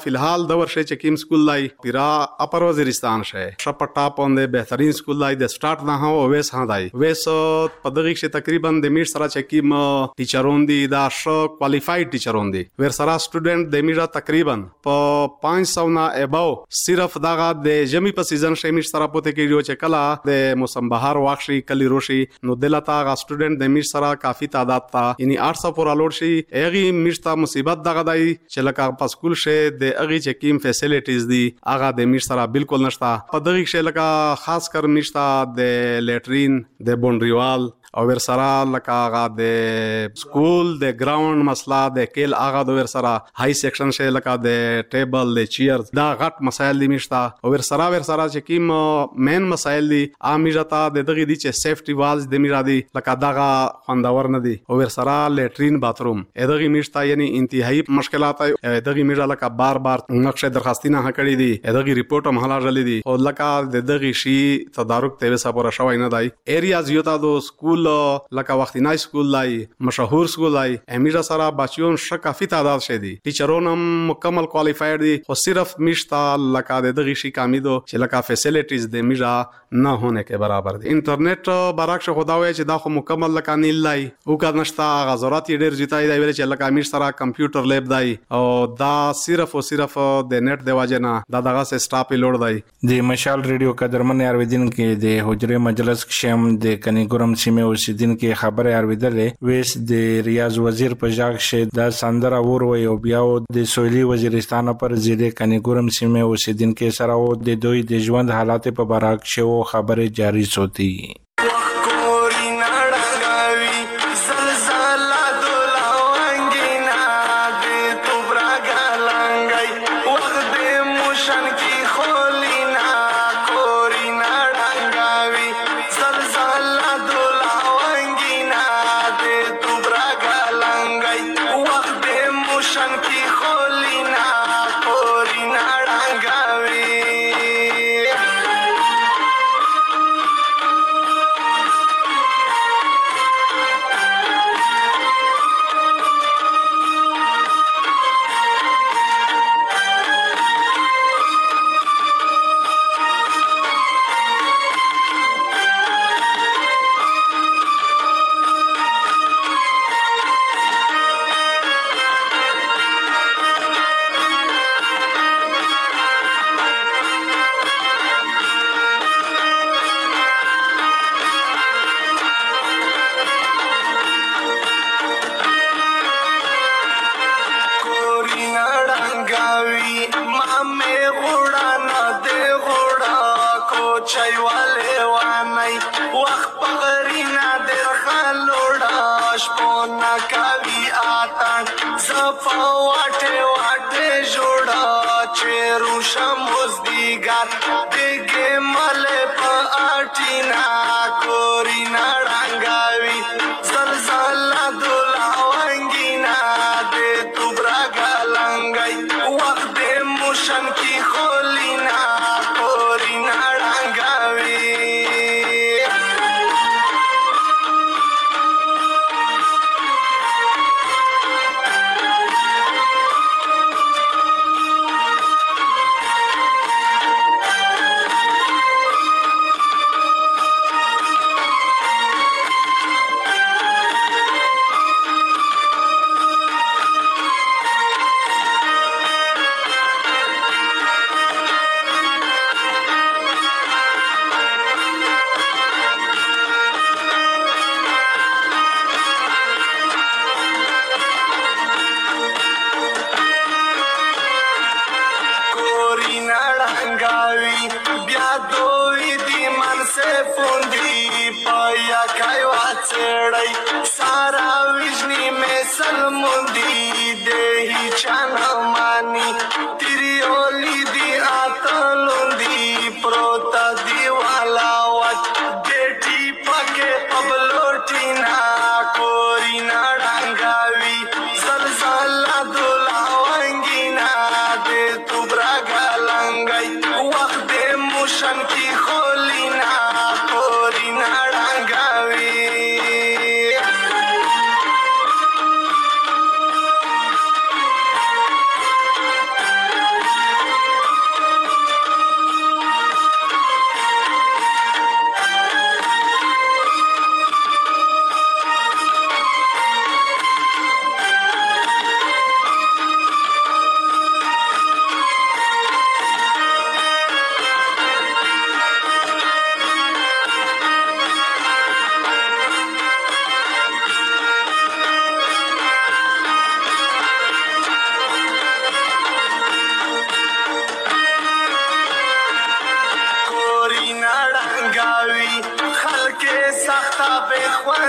فلحال د ورشه چې کیم سکول لای پیرا اپر وزیرستان شه شپ ټاپ اون د بهترین سکول لای د سٹارټ نه هو ویس ها دای ویس په دغه کې تقریبا د میټ سره چې کیم ټیچرون دي دا شو کوالیفاید ټیچرون دي ور سره سټوډنټ د میټا تقریبا په پانچ سو نه اباو صرف دغه د جمی په سیزن شه میټ سره پته کې جو چې کلا د موسم بهار واخشي کلی روشي نو دلته غا سټوډنټ د میټ سره کافی تعداد تا یعنی آठ سو پورا لوړ شي ایغي میشته مصیبت دغه دی چې لکه په سکول شه د اغي چې کیم فیسیلیټیز دي هغه د میش سره بالکل نشته په دغه شه لکه خاص کر میشته د لیټرین د بونډریوال او ور سره لکه هغه د سکول د ګراوند مسله د کېل هغه د ور سره هاي سیکشن شه لکه د ټیبل د چیر دا غټ مسایل دي میشته او ور سره ور سره چې کیم مین مسایل دي امیجتا د دغه دي چې سیفټي والز د میرا دي لکه دغه خوندور نه دي او ور سره لیټرین باتروم ادغه میشته یعنی انتهایی مشکلات ادغه میرا لکه بار بار نقشه درخواستینه هکړی دي ادغه ریپورت هم حالا جلې دي او لکه د دغه شی تدارک ته وسه شوی نه دی ایریاز یوتا دو سکول لکه وختینای سکول لای مشهور سکول لای امیرا سره بچیون ش کافی تعداد شه دي ټیچرون هم مکمل کوالیفاید دي خو صرف میشته لکه د دغه شی کمی دو چې لکه فیسیلیټیز د میرا نه ہونے کے برابر دي انټرنیټ برعکس خدا وای چې دا خو مکمل لکه نیل لای او کا نشتا غزرات ډیر جتای دی ویل چې لکه امیر سره کمپیوټر لیب دی او دا صرف او صرف د نت د واجنه دا دغه سټاپ لوړ دی د مشال ریډیو قدرمن ارویدین کې د حجره مجلس شم د کنیګورم سیمه اوسیدین کې خبره ارویدلې ویس د ریاض وزیر په ځاګ شه د سندره ور وی او بیا د سویلي وزیرستان پر ضلع کنیګورم سیمه اوسیدین کې سره او د دوی د ژوند حالات په براک شو خبره جاری سوتی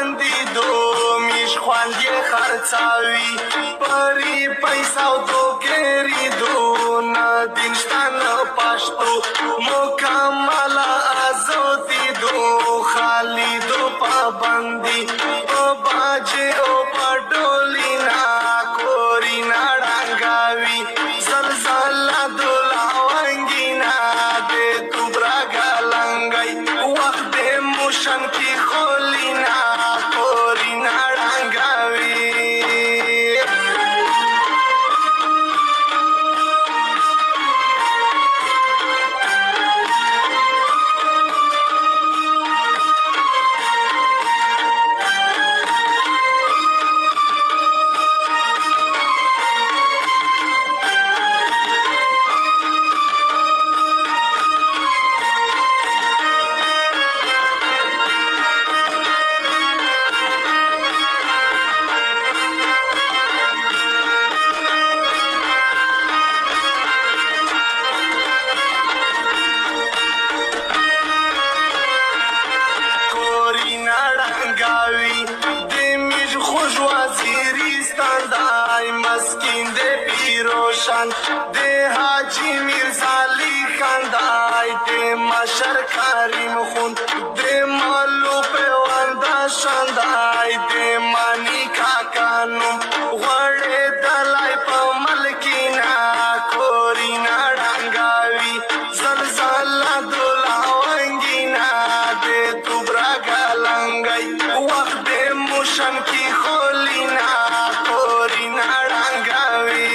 باندې دو میش خواندې خرڅاوي پری پیسو دوګری دو نه دینشتان پښتو مکمل ازادي دو خالی دو پابندي او باجه او پډولینا کورینا ډنګاوي زلزلہ دولا وانګینا دې توبرا ګلنګي وخت دې موشن کی خولینا کورینا ډنګاوي دے حاجی مرزا علی خاندای دے مشر کریم خون دے مالو پیواندا شاندای دے مانی کاکانو غړې دلای په ملکینا کورینا ډنګاوي زلزلہ دولا وانګینا دے توبرا ګلنګي وخت دې موشن کی خولینا کورینا ډنګاوي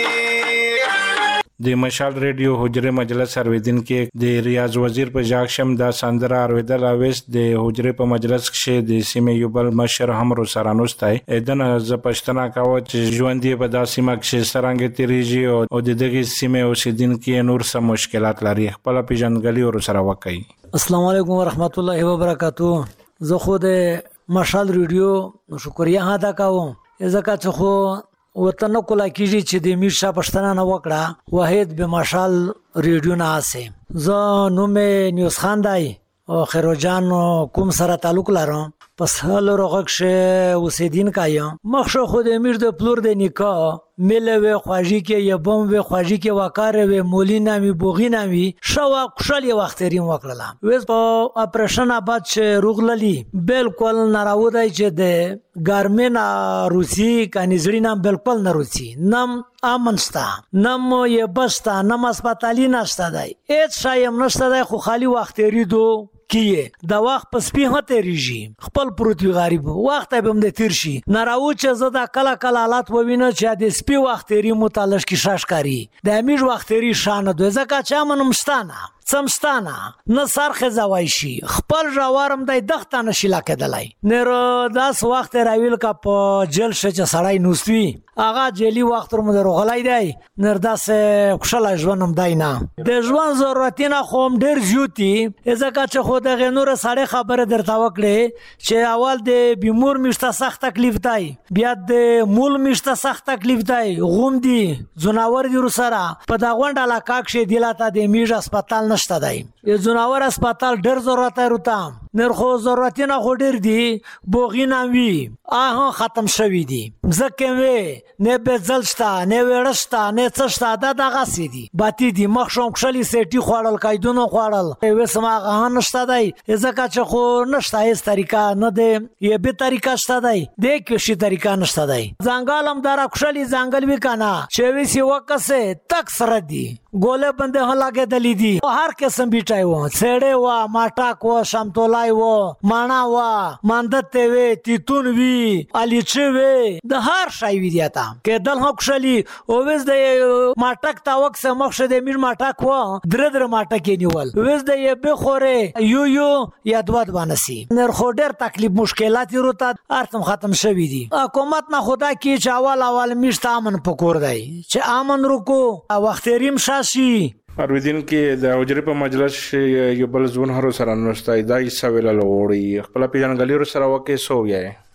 د مشال ریډیو حجره مجلس ارویدن کې د ریاض وزیر په جاکشم دا سندره ارویدل اوس د حجره په مجلس کې د سیمې یو بل مشر همرو سرانوستای اذن ز پښتنا کاوه چې ژوند په داسې مکه سرانګ تیریږي او د دغه سیمې اوسیدونکو نور سم مشکلات لري خپل پیژنګلی ور سره وکړي. السلام علیکم ورحمت الله وبرکاتہ. زه خو د مشال ریډیو شکریه ادا کوم ځکه چې خو وطن کولا کیږي چې د میرشا پښتنه نه وکړه واحد به مشال ریډیو نه اسه زه نوم نیوز خان دی او خیروجان کوم سره تعلق لرم پس هل روغښه اوسیدین کایم مخشه خود امیر د پلور د نکاح ملوي خواجی کې یا بم وي خواجی کې وکاره وي مولینا می بوغینا وي شو خوشالي وختریم وکړه وس په اپریشن آباد چې روغللی بالکل ناراودای چې د ګارمن روسي کنيزړی نام بالکل نه روسي نام امنستا نام یې بستا نام هسپتالي نشته دی هیڅ شایم نشته دی خو خالی وختری دو کیه دا وخت پس په هته ریږي خپل پروتي غریب وخت به هم د تیر شي ناراو چې زدا کلا کلا حالات ووینه چې د سپي وخت ری متعلق کی شاشکاری د امیر وخت ری شان د زکه چا منمستانه سمستانه نه سرخه زوای شي خپل جوارم د دغه نشیلا کېدلای نر داس وخت راویل کا په جیل شچ سړای نوستوي اغه جیلی وخت رو مدر غلای دی نر داس خوشاله ژوندم داینا د ژوند ضرورتینه خوم ډیر زیوتی ځکه چې خو د غنور سړی خبره درته وکړي چې اول د بیمور مشته سخت تکلیف دی بیا د مول مشته سخت تکلیف دی غوم دی زناور دی سره په دا غونډه علاقه کې دی لاته د میژ هسپتال نشته دی یو زناور هسپتال ډیر ضرورت لري نرخو ضرورتینه خو ډیر دی بوغینا وی آها ختم شوی دی زکه وی نه به زلشتا نه ورشتا نه څشتا دا دغه سي دي باتی دی مخشوم خشلی سیټي خوړل کایدونو خوړل وسما غه نشته دی ځکه چې خو نشته هیڅ طریقه نه دی یی به طریقه شته دی د کیشي طریقه نشته دی ځنګالم دارا خشلی ځنګل وی کنه چې وی سی وکسه تک سره دی ګوله بنده هلاګه دلی دی هر قسم بیټای و سړې و ماټاک و شمتولای و مانا و ماندته وی تیتون وی الیچه وی د هر شای وی دیتا کې دل هک شلی او وز د ماټک تا وکسه مخشه د میر ماټک و در در ماټک نیول وز د به خوره یو یو یادواد بانسی نر خو ډیر تکلیف مشکلات وروته ارتم ختم شوی دی حکومت نه خدا کی چاوال اول میشته امن پکور دی چې امن رکو وختریم شاشي ارویدین کې د حجره په مجلس یو بل ځون هرو سره نوستای دای سویل لوړی خپل پیژنګلی سره وکي سو یې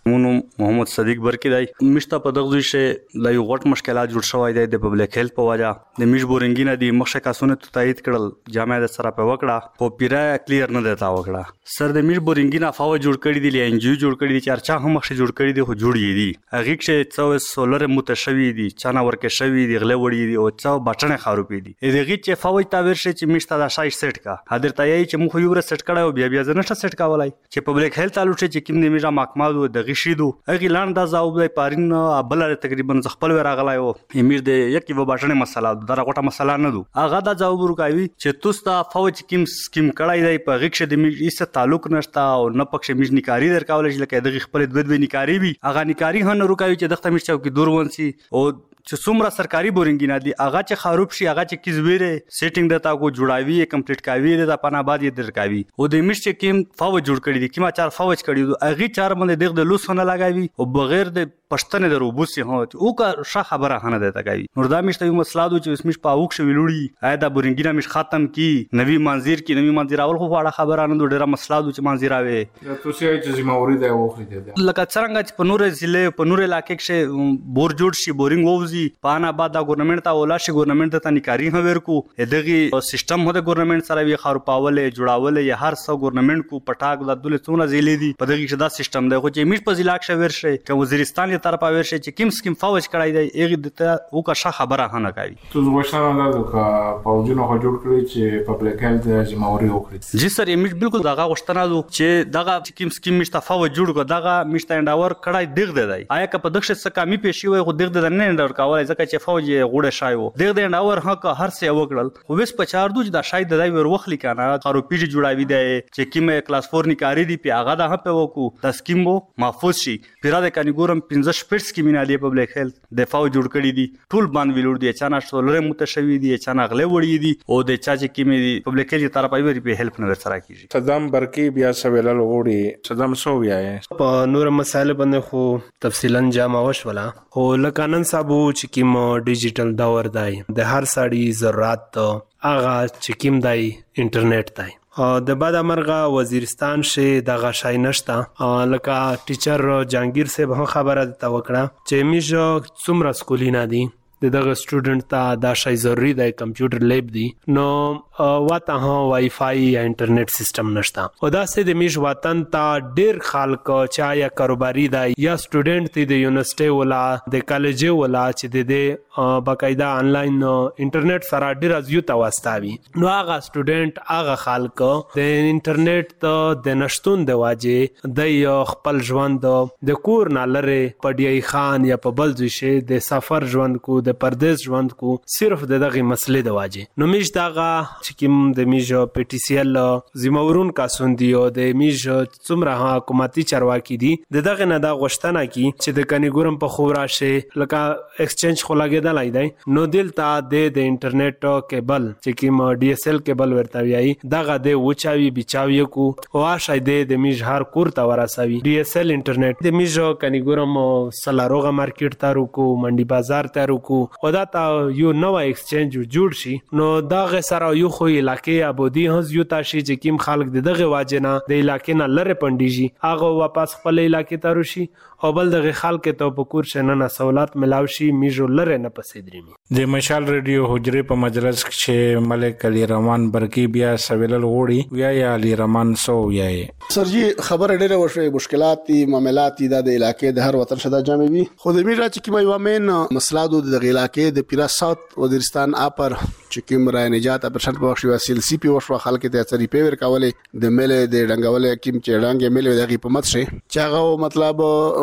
مونږ محمد صدیق برکی دی مشته په دغه ځای لا یو غټ مشکلات جوړ شوی دی د پبلک هیلث په وجه د میش بورنګینه دی مخشه کاسونه ته تایید کړل جامعه د سره په وکړه خو پیرا کلیر نه دیتا وکړه سر د میش بورنګینه فاو جوړ کړی دی لین جی جوړ کړی دی چرچا هم مخشه جوړ کړی دی خو جوړی دی هغه کې څو سولر متشوي دي چانه ورکه شوی دی غله وړي دی او څو بټنه خاروپی دی دغه چې فاو تا ورشه چې میشته د شای سیټ کا حاضر تایي چې مخ یو سیټ کړه او بیا بیا ځنه سیټ کاولای چې پبلک هیلث تعلق چې کوم د میجا محکمه د غشیدو هغه لاند د زاوبلای پارین بل تقریبا خپل ورغلای او امیر د یک و بټنه مسله دا غټه مسله نه دو هغه د زاوبرو کوي چې توستا فوج کیم سکیم کړای دی په غښه د میج ایسه تعلق نشتا او نه پکښه میج نکاری درکاول چې لکه دغه خپل د دوی نکاری وي هغه نکاری هن روکاوي چې دغه میج چوکي دور ونسي او چې څومره سرکاري بورنګینه دي هغه چې خروب شي هغه چې کیزویره سیټینګ دتا کو جوړاوي کمپلیټ کاوي د پانا بعد یې درکاوي او د میش چې کیم فوج جوړ کړی دي کیما چار فوج کړی دي هغه چار باندې دغه د لوسونه لگاوي او بغیر د پښتنه د روبوسي هو او کا ش خبره هنه ده تاګي نور دا میشته یو مسله دو چې اسمش پاوک شوی لوري آیا دا بورنګینه مش ختم کی نوی منظر کی نوی منظر اول خو واړه خبره نه ډیره مسله دو چې منظر اوي تو سي چې زموږ دی او خري دی لکه څنګه چې په نور ضلع په نور علاقې کې بور جوړ شي بورینګ ووزي پانا بعد دا ګورنمنت ته ولا شي ګورنمنت ته نکاري هم ورکو دغه سیستم هو د ګورنمنت سره وی خار پاولې جوړاولې یا هر څو ګورنمنت کو پټاک د دولت څونه زیلې دي په دغه شدا سیستم دی خو چې میش په ضلع کې ورشي چې وزیرستان له طرفه ورشي چې کیم سکیم فوج کړای دی هغه دته او کا ش خبره هنه کوي تو وښنه دا کا پاوجونو هو جوړ کړی چې پبلک هیلث ذمہواری وکړي جی سر یې بالکل دغه غشتنه دو چې دغه کیم سکیم مشته فوج جوړ کو دغه مشته انډاور کړای دیغ دی آیا که په دغه څه کمی پیښی وي خو دیغ د نه انډاور کاوه ځکه چې فوج غوړه شایو دیغ د انډاور حق هر څه وکړل خو وس په چار دوج د شاید د ور وخلی کنه خارو پیږي جوړاوی دی چې کیمه کلاس فور نکاری دی په هغه د په وکو د سکیمو محفوظ شي پیرا د کنيګورم پنځه شپږ سکیمونه دی پبلک هیلث د فاو جوړ کړی دي ټول باندې ویلور دي چانه سولر متشوي دي چانه غلې وړي دي او د چا چې کیمه دی پبلک هیلث طرفه وی په هیلپ نه سره کیږي صدام برکی بیا سویلل وړي صدام سو بیا په نور مسائل باندې خو تفصیلا جامه وشولا او لکانن صاحب چې کیم ډیجیټل دور دی د هر سړی ضرورت هغه چې کیم دی انټرنیټ دی د بعد امرغه وزیرستان شه د غشای نشتا لکه ټیچر جانگیر سے به خبره تا وکړه چې میجو څومره سکولینا دي دغه سټوډنټ ته دا شای ضروری دی کمپیوټر لیب دی نو واته ها وای فای یا انټرنیټ سیستم نشتا او دا سه د میش وطن ته ډیر خلک چا یا کاروباري دی یا سټوډنټ دی د یونیورسيټي ولا د کالج ولا چې د باقاعده انلاین انټرنیټ سره ډیر ازیو ته واستاوي نو هغه سټوډنټ هغه خلک د انټرنیټ ته د نشټون د واجه د خپل ژوند د کور نه لره پډیای خان یا په بل ځای د سفر ژوند کو د پردیس ژوند کو صرف دغه مسلې د واجه نو میش دغه چې کوم د میج پی ټی سی ال زمورون کاسون دی او د میج څومره حکومتي چارواکي دي دغه نه دا غشتنه کی چې د کنيګورم په خورا شه لکه ایکسچینج خو لګیدلای دی نو دلته د د انټرنیټ کیبل چې کوم ډي اس ال کیبل ورته وی دغه د وچاوي بچاوي کو او شای د میج هر کور ته ورسوي ډي اس ال انټرنیټ د میج کنيګورم سلاروغه مارکیټ ته روکو منډي بازار ته روکو او دا تا یو نو ایکسچینج جوړ شي نو دا غ سره یو خو علاقې ابودي هز یو تاشي چې کیم خلک دغه واجنه د علاقې نه لره پنديږي هغه واپس خپل علاقې ته روشي او بل دغه خلک ته په کور شنه نه سہولت ملاوي میجو لره نه پسیدري د مشال ریډیو حجره په مجلس کې ملک علي رحمان برکی بیا سویلل وړي یا یا علي رحمان سو یا سرجی خبر ډیره وشوي مشکلات دي معاملات دي د علاقې د هر وطن شدا جامع وي خو د میرا چې کیمه یو مین مسله د علاقې د پیرا ساوث وزیرستان اپر چې کوم را نجات پرشنت په وشو سیل سی پی وشو خلک ته اثرې پیور کولې د ملې د ډنګولې کیم چې ډنګې ملې د غیپمت شي چې هغه مطلب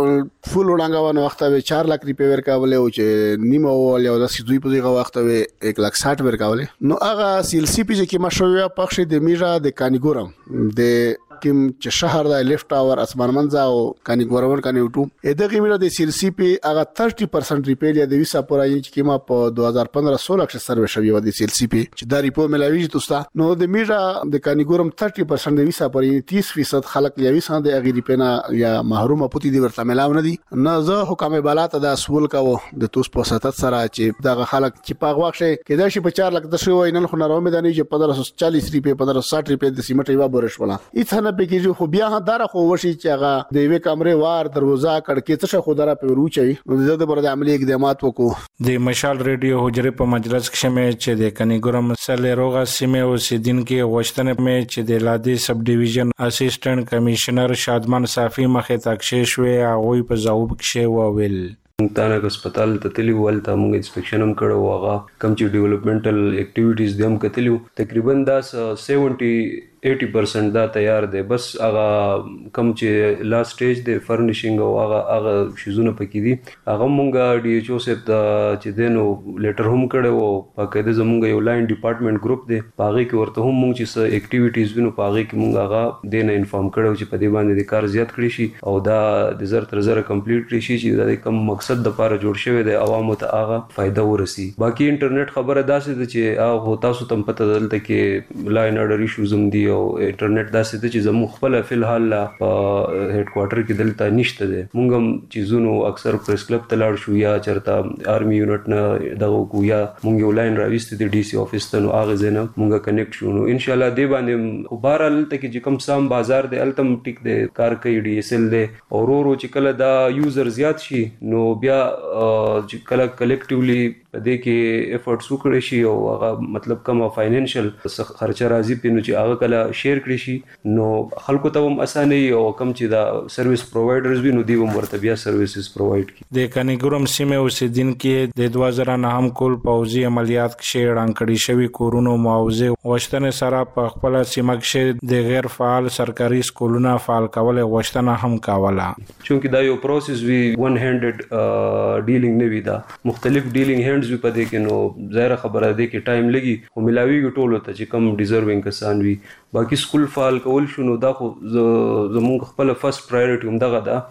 فول ډنګاونه وخت به چار لک ری پیور کولې او چې نیمه ول یو د سیدوی په دغه وخت به یک لک ساټ ور کولې نو هغه سیل سی پی چې کیما شویا پخښ د میرا د کانیګورم د کیم چې شهر د لیفټ ټاور اسمان منځ او کانیګورم کانیوټو دغه میرا د سیل سی پی هغه thirty percent ریپیل یا د ویسا پورای چې کیما په two thousand fifteen سولہ کې سروې شوی و د سیل سی پی چې دا ریپو ملاوي توستا نو د میرا د کانیګورم thirty percent د ویسا پورای thirty percent خلک یا ویسا د اغه ریپینا یا محروم پوتی دی ورته ملاو نه دي نه زه حکم بالات د اسول کاو د توس په ستات سره چې دغه خلک چې پاغ واخ شي کدا شي په four لک د شوی نن خو نه رومه دانی چې fifteen forty روپے fifteen sixty روپے د سیمټ یو برش ولا اته نه پکېږي خو بیا هم دره خو وشي چې هغه د یوې کمرې وار دروازه کړکۍ څه خو دره په روچي نو د پر د عملی اقدامات وکړو د مشال ریډیو حجره په مجلس کې شمه چې د کنیګورم سره روغه سیمه اوسیدونکو غوښتنه مې چې د لادي سب ډیویژن اسسټنټ کمشنر شادمان صافي مخه تکشې شوې هغه په ځواب کې وویل تانه هسپتال ته تلی ولته موږ انسپیکشن هم کړو هغه کم چې ډیولپمنټل اکټیویټیز دیم کتلیو تقریبا دا سیونټي eighty percent دا تیار دی بس هغه کم چې لاست سټیج دی فرنیشینګ او هغه هغه شیزونه پکې دي هغه مونږه ډي ایچ او سپ ته چې دینو لیټر هم کړو په کده زمونږ یو لاین ډپارټمنټ گروپ دی پاغه کې ورته هم مونږ چې اکټیویټیز وینو پاغه کې مونږ هغه دینه انفارم کړو چې په دې باندې د کار زیات کړی شي او دا د زر تر زر کمپلیټ کړی شي چې د کم مقصد د لپاره جوړ شوی دی عوامو ته هغه فائدہ ورسي باقي انټرنیټ خبره داسې ده چې هغه تاسو تم پته دلته کې لاین اډر ایشوز هم دي او انټرنیټ داسې ده چې زموږ خپل فل حال په هډ کوارټر کې دلته نشته ده مونږ هم چیزونو اکثر پریس کلب ته لاړ شو یا چرته آرمي یونټ نه دغه کو یا مونږ یو لاین راويست دي ډي سي افیس ته نو هغه زنه مونږه کنیکټ شو نو ان شاء الله دی باندې بهرال ته کې چې کوم سام بازار دی التم ټیک دی کار کوي ډي اس ال دی او ورو ورو چې کله دا یوزر زیات شي نو بیا چې کله کلیکټیولی دې کې افورټس وکړي شي او هغه مطلب کوم فاینانشل خرچه راځي په نو چې هغه کله شیر کړی شي نو خلکو ته هم اسانه او کم چې دا سرویس پرووایډرز وي نو دی هم ورته بیا سرویسز پرووایډ کړي د کنیګورم سیمه اوسیدونکو د دوه زره نه هم کول پوځي عملیات کې اعلان کړي شوی کورونو معاوضه غوښتنه سره په خپل سیمه کې د غیر فعال سرکاري سکولونو فعال کول غوښتنه هم کاوله چونکه دا یو پروسس وی ون هاندډ ډیلینګ نه وی دا مختلف ډیلینګ هاندز وی په دې کې نو ظاهر خبره ده کې ټایم لګي او ملاویږي ټولو ته چې کم ډیزروینګ کسان وي باقي سکول فعال کول شنو دا خو زموږ خپل فرست پرایورټي هم دغه ده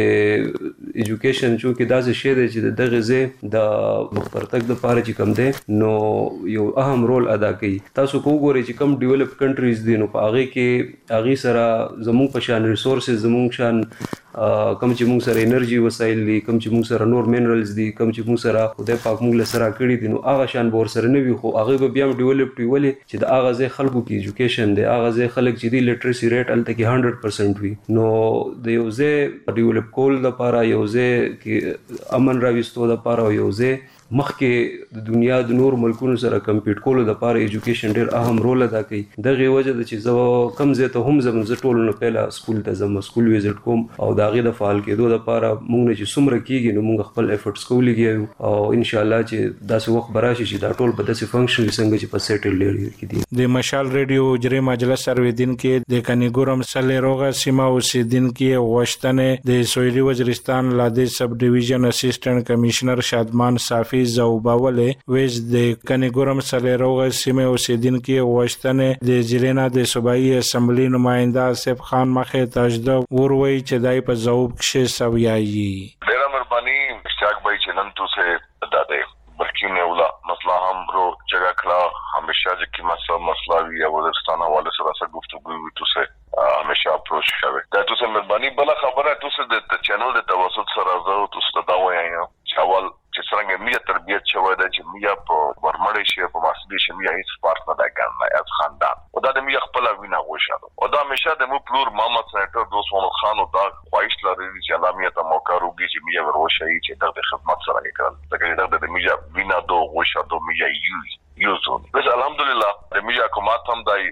چې ایجوکیشن چې دا څه شی دی چې دغه زه د پرتګ د پاره چې کم دی نو یو اهم رول ادا کوي تاسو کو ګورئ چې کم ډیولپ کنټریز دي نو په هغه کې هغه سره زموږ په شان ریسورسز زموږ شان کم چې موږ سره انرژي وسایل دي کم چې موږ سره نور مینرالز دي کم چې موږ سره خدای پاک موږ له سره کړی دي نو هغه شان بور سره نه وي خو هغه به بیا ډیولپ ویلي چې د هغه ځای خلکو کې ایجوکیشن دی هغه ځای خلک چې دی لټریسي ریټ الته کې one hundred percent وي نو د یو ځای ډیولپ کول لپاره یو ځای کې امن راوستو لپاره یو ځای مخکې د دنیا د نور ملکونو سره کمپیټ کولو لپاره ایجوکیشن ډیر اهم رول ادا کوي دغه وجه د چې زو کم زه ته هم زم ز ټولو نه پهلا سکول ته زم سکول ویزټ کوم او داغه د فعال کېدو لپاره موږ نه چې څومره کیږي نو موږ خپل افورټس کولېږو او ان شاء الله چې داسې وخت براشي چې دا ټول په داسې فنکشن څنګه چې په سیټل لري کې دي د مشال ریډیو جری مجلس سرویدین کې د کنیګورم سره روغه سیمه اوسیدونکو غوښتنه د سویلي وزیرستان لادي سب ډیویژن اسسټنټ کمشنر شادمان صافي زوباوله ویز د کنیګورم سره روغه سیمه اوسیدونکو غوښتنه د جرینا د صوبایي اسمبلی نماینده اسف خان مخه تجده وروي چې دای په ځواب کې سویایي ډیره مهرباني اشتیاق بھائی چنن تو سے داده برکی نے اولا مسئلہ ہم رو جگہ کھلا ہمیشہ جکی مسئلہ مسئلہ بھی ہے وزیرستان حوالے سے راسا گفتگو ہوئی تو سے ہمیشہ اپروچ شوه دا تو سے مهرباني بلا خبره تو سے د چینل د توسط سره زو تو سے دا وایي چاول چې څنګه میا تربیت شوه د چې میا په ورمړې شي په ماسدي شي میا هیڅ پارت نه دا ګان از خاندان او دا د میا خپل وینا غوښاله او دا همیشه د مو پلور محمد سنټر دوست محمد خان او دا خواهش لري چې علامه ته موقع روږي چې میا وروشي چې د خدمت سره وکړي دا د میا وینا دو غوښه دو میا یوز یوزون بس الحمدلله د میا کومات هم دای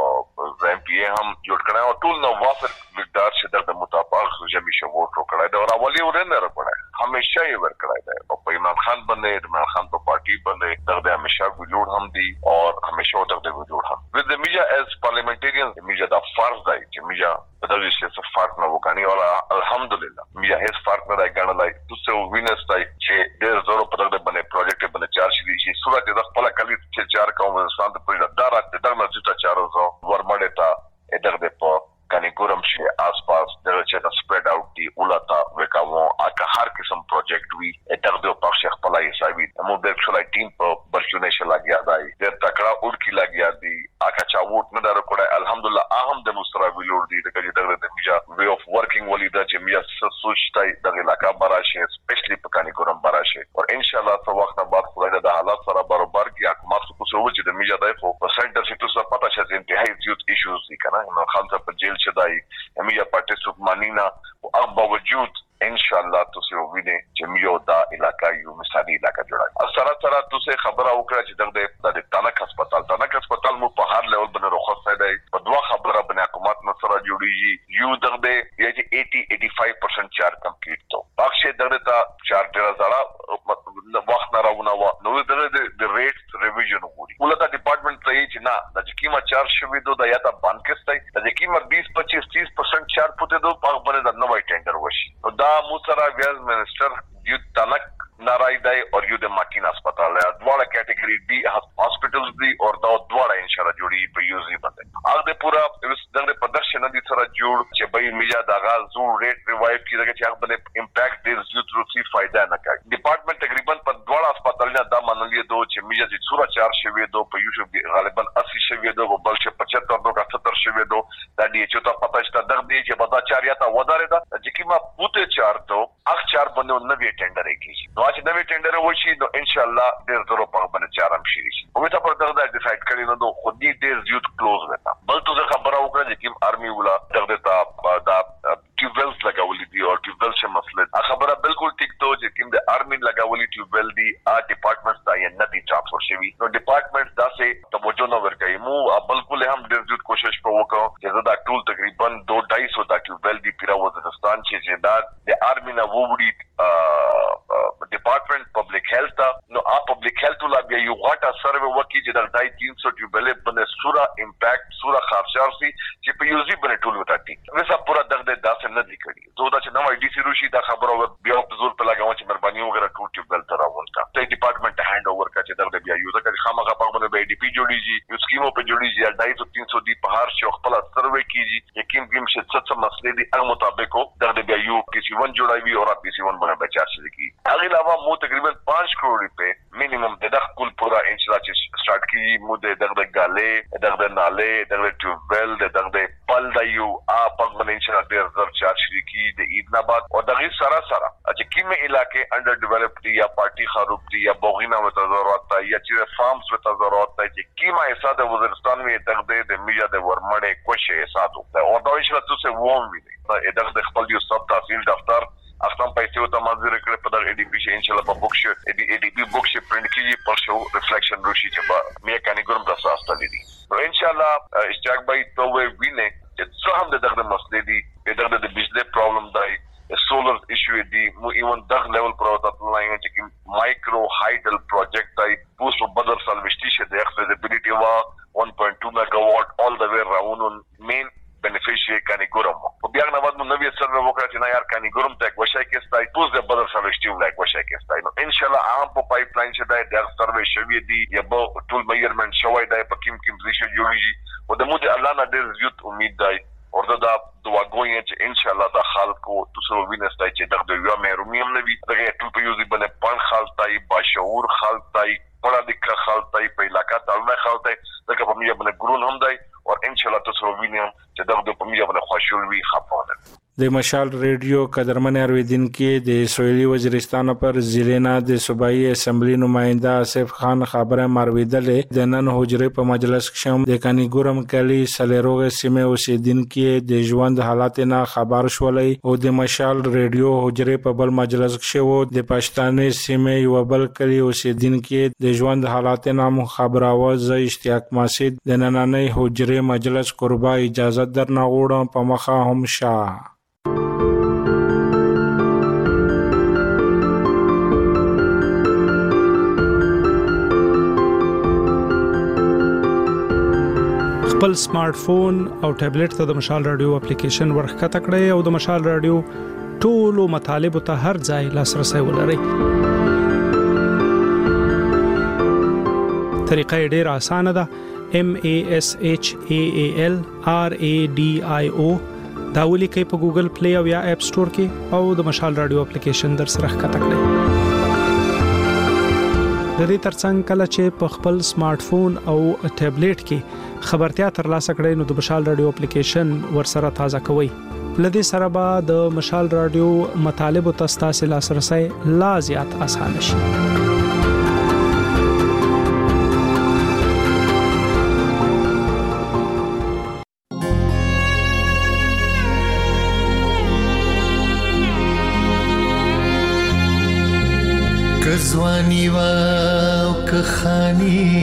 ام پی ای هم جوړ کړه او ټول نو وافر مقدار چې د مطابق جمعي شو ووټ وکړه دا اولی ورنه راپړه همیشه یې ور کړی دی او په عمران خان باندې عمران خان په پارټي باندې دغه همیشه ویلوډ هم دي او همیشه دغه ویلوډ هم with the media as parliamentarians the media دا فرض دی چې media په دغه شي څه فرق نه وکړي او الحمدلله media هیڅ فرق نه راګڼلای تاسو وینئ چې ډېر زورو په دغه باندې پروجیکټ باندې چار شي چې صورت د خپل کلی چې چار کوم ستاسو په دغه دغه مسجد چارو زو ورمړې تا دغه په کنیګورم شي آسپاس دغه چې سپریډ اوټ دی ولتا وکاو اګه هر قسم پروجیکټ وی دغه په شیخ پلای حسابي مو د ټولای ټیم په برشونه شي لګیا دی د تکړه اور کی لګیا دی اګه چا ووټ نه درو کړه الحمدلله اهم د مسترا ویلور دی دغه دغه د میجا وی اف ورکینګ ولیدا چې میا سوچتای دغه علاقہ براشه سپیشلی په کنیګورم براشه او ان شاء الله څو وخت بعد خدای د حالات سره برابر کی حکومت کو څه و چې د میجا دای خو په سنټر شي تاسو پتا شې انتهایی زیات ایشوز دي کنه نو خالص په جیل چې ان شاء الله تاسو وینئ چې میو دا علاقہ یو مثالي علاقہ جوړه سره سره تاسو خبره وکړه چې دغه د تانک هسپتال تانک هسپتال مو په هر لیول باندې رخصت دی په دوه خبره باندې حکومت نو سره جوړیږي یو دغه یی چې eighty to eighty-five percent چار کمپلیټ تو اکشه دغه تا چار ډیر زړه وخت نه راونه و نو دغه د ریټ ریویژن وګوري ولته ډپارټمنټ ته چې نه د کیما چار شوي دو د یا تا بانکس دی د کیما twenty twenty-five thirty percent چار پته دو په باندې د نوې ټینډر وشي نو دا مو سره ویز منسٹر یو تنک نارای دی او یو د ماکین هسپتال دی دواړه کټګوري دی هسپټلز دی او دا دواړه ان شاء الله جوړي په یوزي باندې هغه پورا دغه پردرشن دي سره جوړ چې به میجا دغه زو ریټ ریوایو کیږي چې هغه باندې امپیکټ دی زو تر څو فائدہ نه کوي ډپارټمنټ تقریبا په دواړه هسپتالونو دا منلې دو چې میجا چې سورا چار شوي دو په یو غالبا eighty شوي دو بل چې پچهتر دو کا ستر شوي دو دا دی چې ته پتا چې دغه دی چې بدا چاریا تا ودارې دا چې کیما پوته چار دو اخ چار باندې نوې ټینډر کیږي نو چې نوې ټینډر وشي نو ان شاء الله ډېر زرو په باندې چارم شي او ته پر دغه ډیسایډ کړی نو خو دې ډېر زیات کلوز وتا بل ته خبره وکړه چې کیم آرمي ولا دغه تا دا ټیوبلز لګولې دي او ټیوبل څه مسله خبره بالکل ټیک ته چې کیم د آرمي لګولې ټیوبل دي ا ډپارټمنټ دا یې نه دي ټرانسفر شوی نو ډپارټمنټ دا سه توجه نو ورکړي مو بالکل هم ډېر زیات کوشش وکړو چې دا ټول تقریبا two hundred fifty سو دا ټیوبل دي پیرا وزیرستان چې دا د آرمي نه ووړي ډپارټمنټ پبلک هیلث نو ا پبلک هیلث ولا بیا یو غټه سروې وکړي چې د three hundred ټیوبل باندې سورا امپیکټ سورا خارجار سي چې په یوزي باندې ټول وتاټي وسه پورا دغه داسې نه دی کړی زه دا چې نو ډي سي روشي دا خبره بیا په زور په لګاوم چې مهرباني وګړه ټول ټیوبل تر راوړل ته ډپارټمنټ هاند اوور کړي چې دغه بیا یو ځکه خامخا په باندې به ډي پی جوړیږي یو سکیمو په جوړیږي two hundred to three hundred دی په هر شي خپل سروې کیږي یقین کوم چې څه څه مسلې دي هغه مطابق دغه بیا یو پی سی one جوړوي او پی سی one باندې بچا شي کی هغه علاوه مو تقریبا five کروڑ روپے مینیمم د دغه کل پورا انشاء الله چې سٹارټ کیږي مو د دغه غاله دغه ناله دغه ټیوبل دغه پل د یو ا په باندې انشاء الله ډیر زر چارج کی د ایدناباد او دغه سره سره چې کیمه علاقې انډر ډیولپډ دي یا پارټي خراب دي یا بوغینا وته ضرورت دی یا چې فارمز وته ضرورت دی چې کیمه حصہ د وزیرستان می دغه د میجا د ورمړې کوشه حساب ده او دا انشاء الله تاسو ووم وی دغه خپل یو سب تحصیل دفتر اختم پیسې او تمازیر کړ په دغه ای ډی پی شي ان شاء الله په بوکس ای ډی پی بوکس پرنٹ کیږي پر شو ریفلیکشن روشي چې با مې کانی ګرم د ساسته دي نو ان شاء الله اشتراک به تو وینه چې څه هم دغه مسلې دي دغه د بجلی پرابلم دی سولر ایشو دی مو ایون دغه لیول پروتات لاین چې مایکرو هایډل پروجیکټ دی پوسټ په بدر سالوشتي شه د اکسپیزیبিলিټي وا one point two megawatt all the way around main beneficiary کانی ګرم په بیا نه ود نو نوې سره وکړه چې نه یار کانی ګرم ته کوشش کېستای پوس د بدر سالوشتي ولای کوشش کېستای نو ان شاء الله عام په پایپ لاین شه د سروې شوی دی یا به ټول میجرمنٹ شوی دی په کیم کیم ځای جوړیږي او د مو د الله نه ډېر زیات امید دی او دا دعا کوي چې ان شاء الله د خلکو تاسو وینئ چې دغه یو مېرومیم نوي دغه ټول په یوزي باندې پان خالتای باشعور خالتای پړه د خالتای په علاقہ تعالی خالتای دغه په میجا باندې ګرون هم دی او ان شاء الله تاسو وینئ چې دغه په میجا باندې خوشحال وي خفانه د مشال ریډیو قدرمن ارویدین کې د سویلي وزیرستان پر ضلع د صوبایي اسمبلی نماینده آصف خان خبره مرویدلې د نن حجرې په مجلس کې د کانی ګورم کلی سلیروغ سیمه اوسیدونکو د ژوند حالات نه خبر شولې او د مشال ریډیو حجرې په بل مجلس کې وو د پښتانه سیمه یو بل کلی اوسیدونکو د ژوند حالات نه خبر اواز اشتیاق مسجد د نننۍ حجرې مجلس قربا اجازه درنه غوړم په مخه هم شاه خپل سمارټ فون او ټابلیټ ته د مشال رادیو اپلیکیشن ورخته کړئ او د مشال رادیو ټولو مطالب ته هر ځای لاسرسي ولرئ. طریقه ډېره اسانه ده. M A S H A A L R A D I O دا ولیکئ په ګوګل پلی او یا اپ سٹور کې او د مشال رادیو اپلیکیشن در سره ښکته کړئ. د دې ترڅنګ کله چې په خپل سمارټ فون او ټابلیټ کې خبرتیا ترلاسه کړئ نو د مشال رادیو اپلیکیشن ورسره تازه کوئ. لدې سره به د مشال رادیو مطالب او تاسو لاسرسي لا زیات اسانه شي. کزوانی و که خانی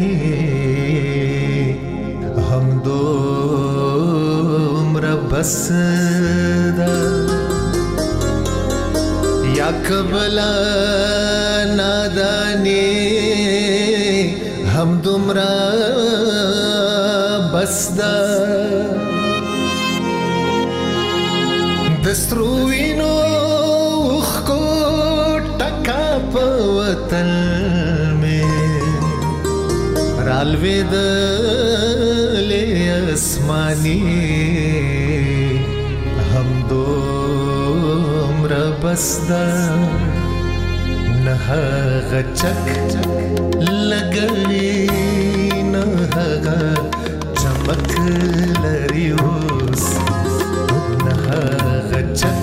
هم دومر بس ده یا کبلا نادانی هم دومر بس ده دستروینو خو ټکا په وطن میں رالویدلې اسماني هم دومره بس ده نه هغه چک لګوي نه هغه چمک لري اوس نه هغه چک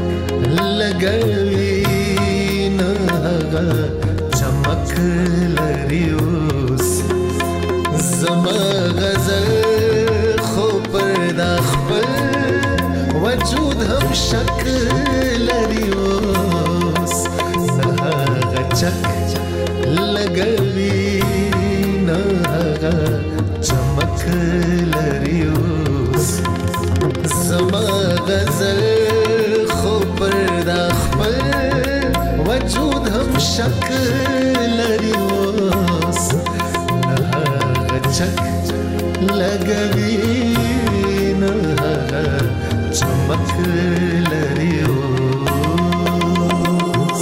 لګوي نه هغه چمک لري اوس زما غزل خو پر دا خپل وجود هم شک لري اوس نه هغه چک لګوي نه هغه چمک لري اوس زما غزل خو پر دا خپل وجود هم شک لري اوس نه هغه چک لګوي نه هغه چمک لري اوس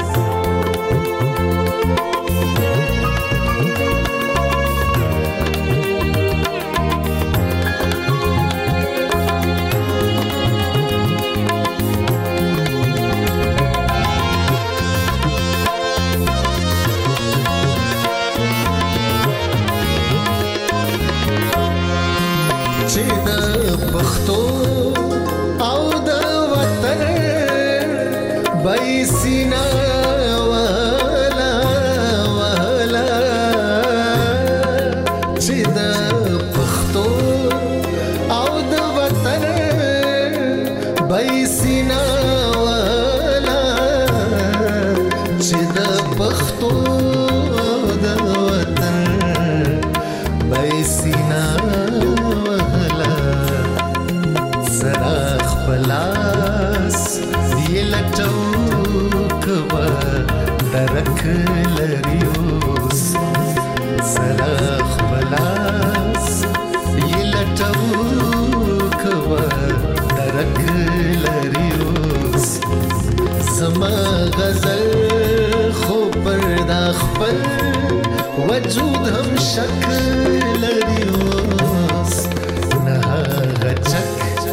چې د پښتو او د وطن بایسینا والا والا چې د پښتو او د وطن بایسینا والا چې د پښتو د وطن بایسینا پلاس دی لټو کوا درک لري اوس سلاخ پلاس دی لټو کوا درک لري اوس زما غزل خو پر دا خپل وجود هم شک لري اوس نه هغه چک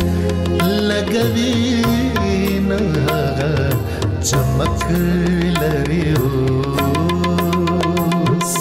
لګوي نه هغه چمک لري اوس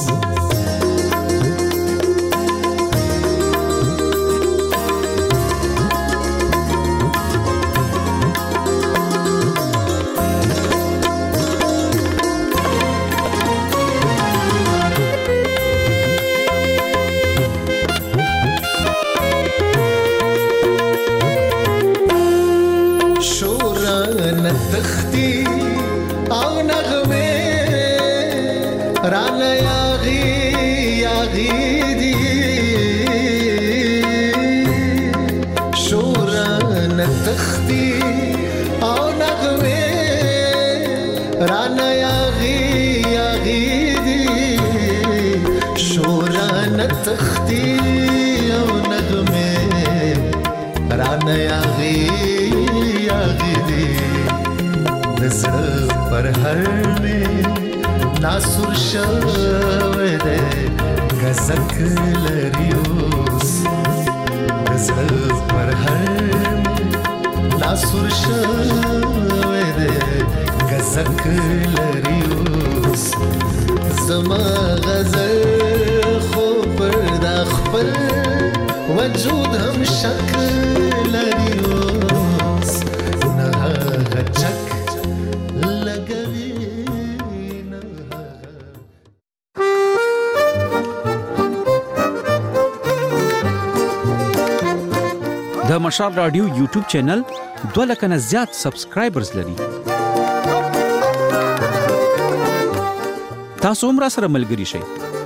تختی او نغمه رانا یاغی یاغی دی شوران تختی او نغمه رانا یاغی یاغی دی شوران تختی او نغمه رانا یاغی یاغی دی نظر پر هر میں ناسور شوه ده گزک لري اوس نظر پر هر میں ناسور شوه ده گزک لري اوس زما غزل خو پر دا خپل وجود هم شک لري اوس نه هغه چک د مشال رادیو یوټیوب چینل دوه لک نه زیات سبسکرایبرز لري. تاسو هم را سره ملګري شئ.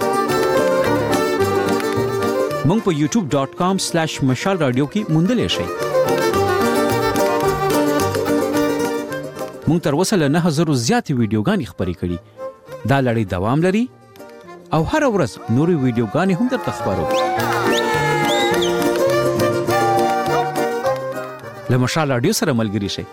مونږ په یوټیوب ډاٹ کام سلیش مشال رادیو کې موندلې شئ. مونږ تر اوسه له نه هزارو زیاتې ویډیوګانې خپرې کړي. دا لړۍ دوام لري او هر ورځ نورې ویډیوګانې هم درته خپرو. له مشال رادیو سره ملګري شئ.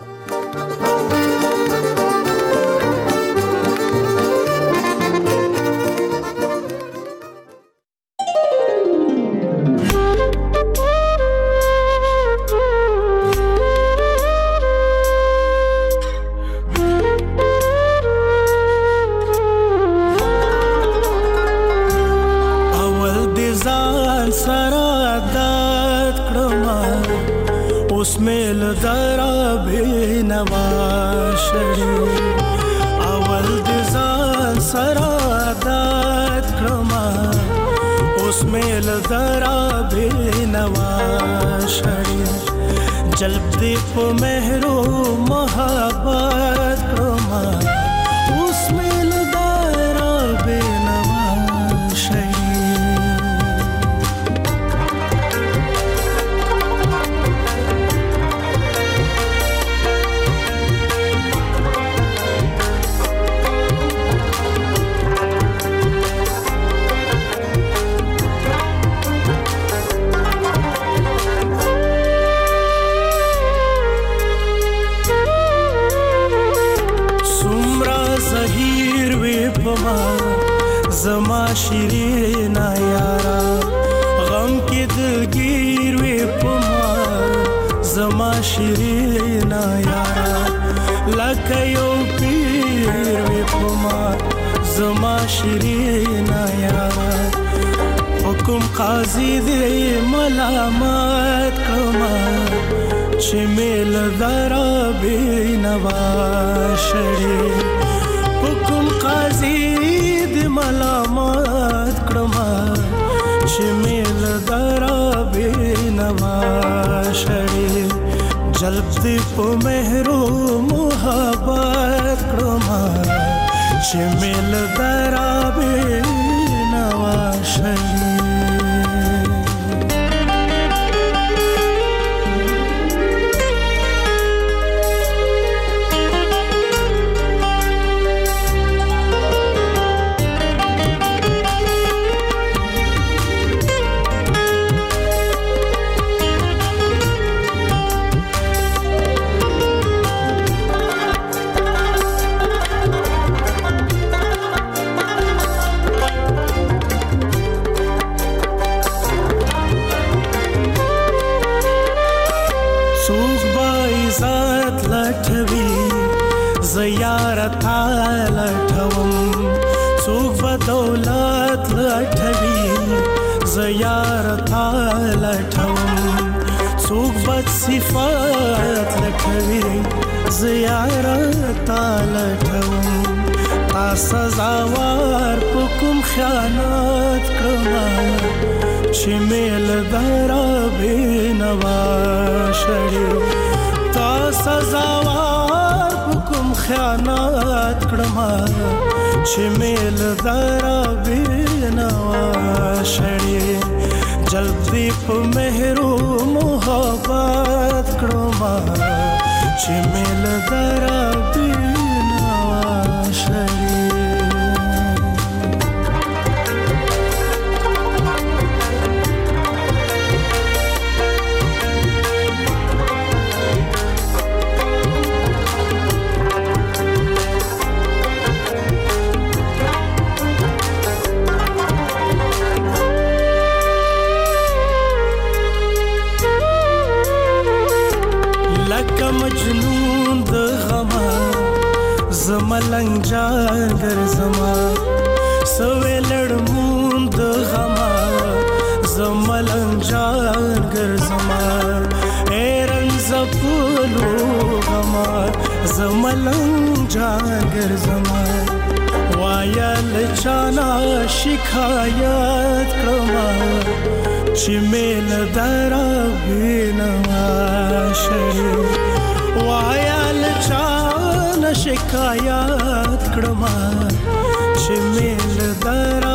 چې میل درا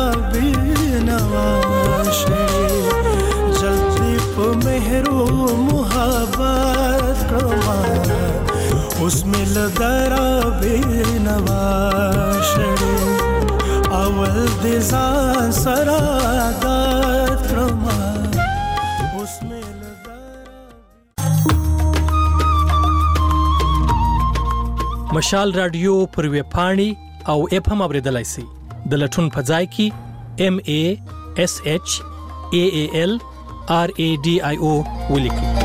بینواشه جلدی په مهرو محبت کما اوس میل درا بینواشه اول دې ځان سره عادت کما اوس میل مشال رادیو پر وی پاڼې او اپ هم اوریدلای شئ د لټون په ځای کې ام ای اس ایچ ای ای ال آر ای ډي آی او ولیکئ